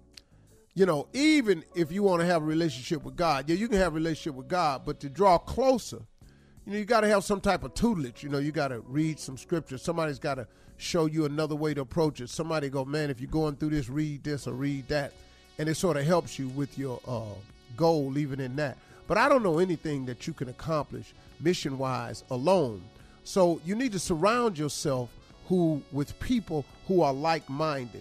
Even if you want to have a relationship with God, you can have a relationship with God, but to draw closer, you got to have some type of tutelage. You got to read some scripture. Somebody's got to show you another way to approach it. Somebody go, man, if you're going through this, read this or read that. And it sort of helps you with your goal, even in that. But I don't know anything that you can accomplish mission-wise alone. So you need to surround yourself with people who are like-minded.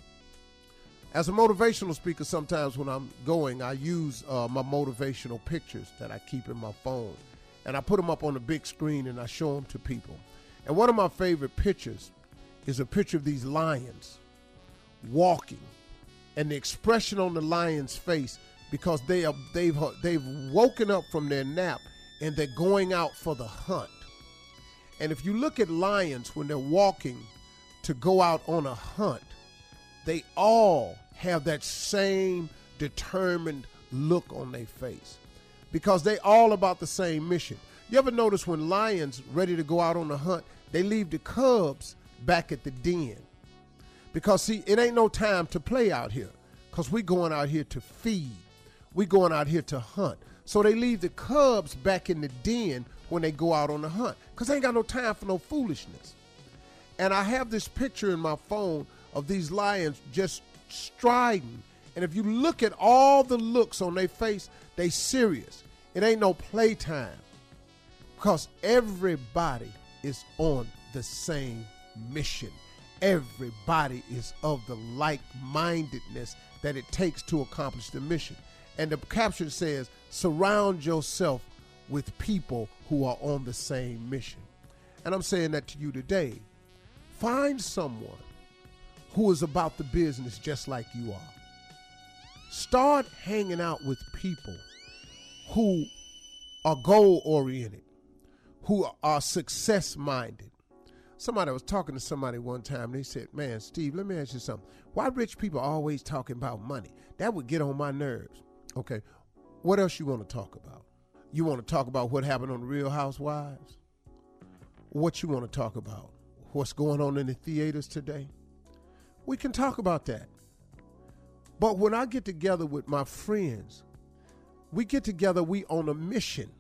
As a motivational speaker, sometimes when I'm going, I use my motivational pictures that I keep in my phone. And I put them up on the big screen and I show them to people. And one of my favorite pictures is a picture of these lions walking. And the expression on the lion's face, because they've woken up from their nap and they're going out for the hunt. And if you look at lions when they're walking to go out on a hunt, they all have that same determined look on their face because they all about the same mission. You ever notice when lions ready to go out on a hunt, they leave the cubs back at the den? Because, see, it ain't no time to play out here because we going out here to feed. We going out here to hunt. So they leave the cubs back in the den when they go out on the hunt because they ain't got no time for no foolishness. And I have this picture in my phone of these lions just striding. And if you look at all the looks on their face, they serious. It ain't no playtime because everybody is on the same mission. Everybody is of the like-mindedness that it takes to accomplish the mission. And the caption says, surround yourself with people who are on the same mission. And I'm saying that to you today. Find someone who is about the business just like you are. Start hanging out with people who are goal-oriented, who are success-minded. Somebody was talking to somebody one time, and they said, man, Steve, let me ask you something. Why rich people always talking about money? That would get on my nerves. Okay, what else you want to talk about? You want to talk about what happened on the Real Housewives? What you want to talk about? What's going on in the theaters today? We can talk about that. But when I get together with my friends, we get together, we on a mission.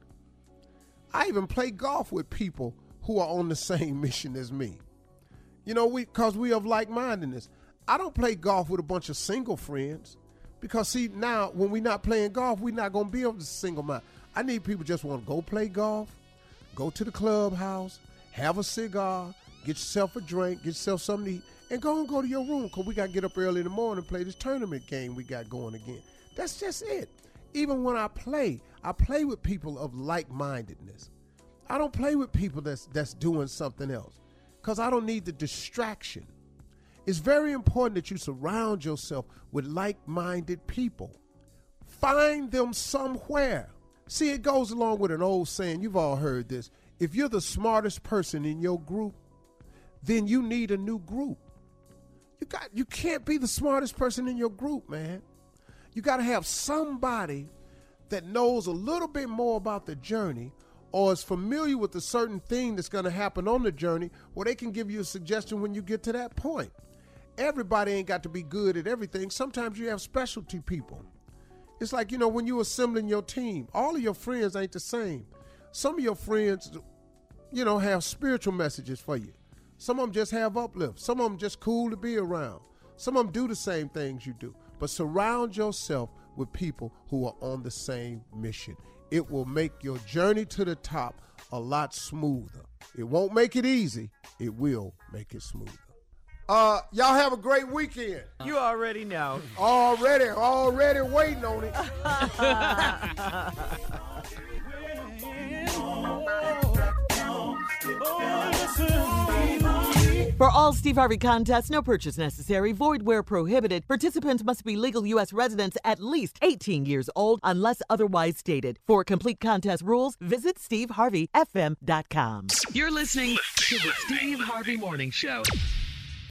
I even play golf with people who are on the same mission as me. Because we have like-mindedness. I don't play golf with a bunch of single friends Because, see, now when we're not playing golf, we're not going to be able to single mind. I need people just want to go play golf, go to the clubhouse, have a cigar, get yourself a drink, get yourself something to eat, and go to your room because we got to get up early in the morning and play this tournament game we got going again. That's just it. Even when I play with people of like-mindedness. I don't play with people that's doing something else because I don't need the distraction. It's very important that you surround yourself with like-minded people. Find them somewhere. See, it goes along with an old saying. You've all heard this. If you're the smartest person in your group, then you need a new group. You can't be the smartest person in your group, man. You got to have somebody that knows a little bit more about the journey or is familiar with a certain thing that's going to happen on the journey where they can give you a suggestion when you get to that point. Everybody ain't got to be good at everything. Sometimes you have specialty people. It's like, when you're assembling your team, all of your friends ain't the same. Some of your friends, have spiritual messages for you. Some of them just have uplift. Some of them just cool to be around. Some of them do the same things you do. But surround yourself with people who are on the same mission. It will make your journey to the top a lot smoother. It won't make it easy. It will make it smoother. Y'all have a great weekend. You already know. Already waiting on it. For all Steve Harvey contests, no purchase necessary, void where prohibited. Participants must be legal U.S. residents at least 18 years old unless otherwise stated. For complete contest rules, visit SteveHarveyFM.com. You're listening to the Steve Harvey Morning Show.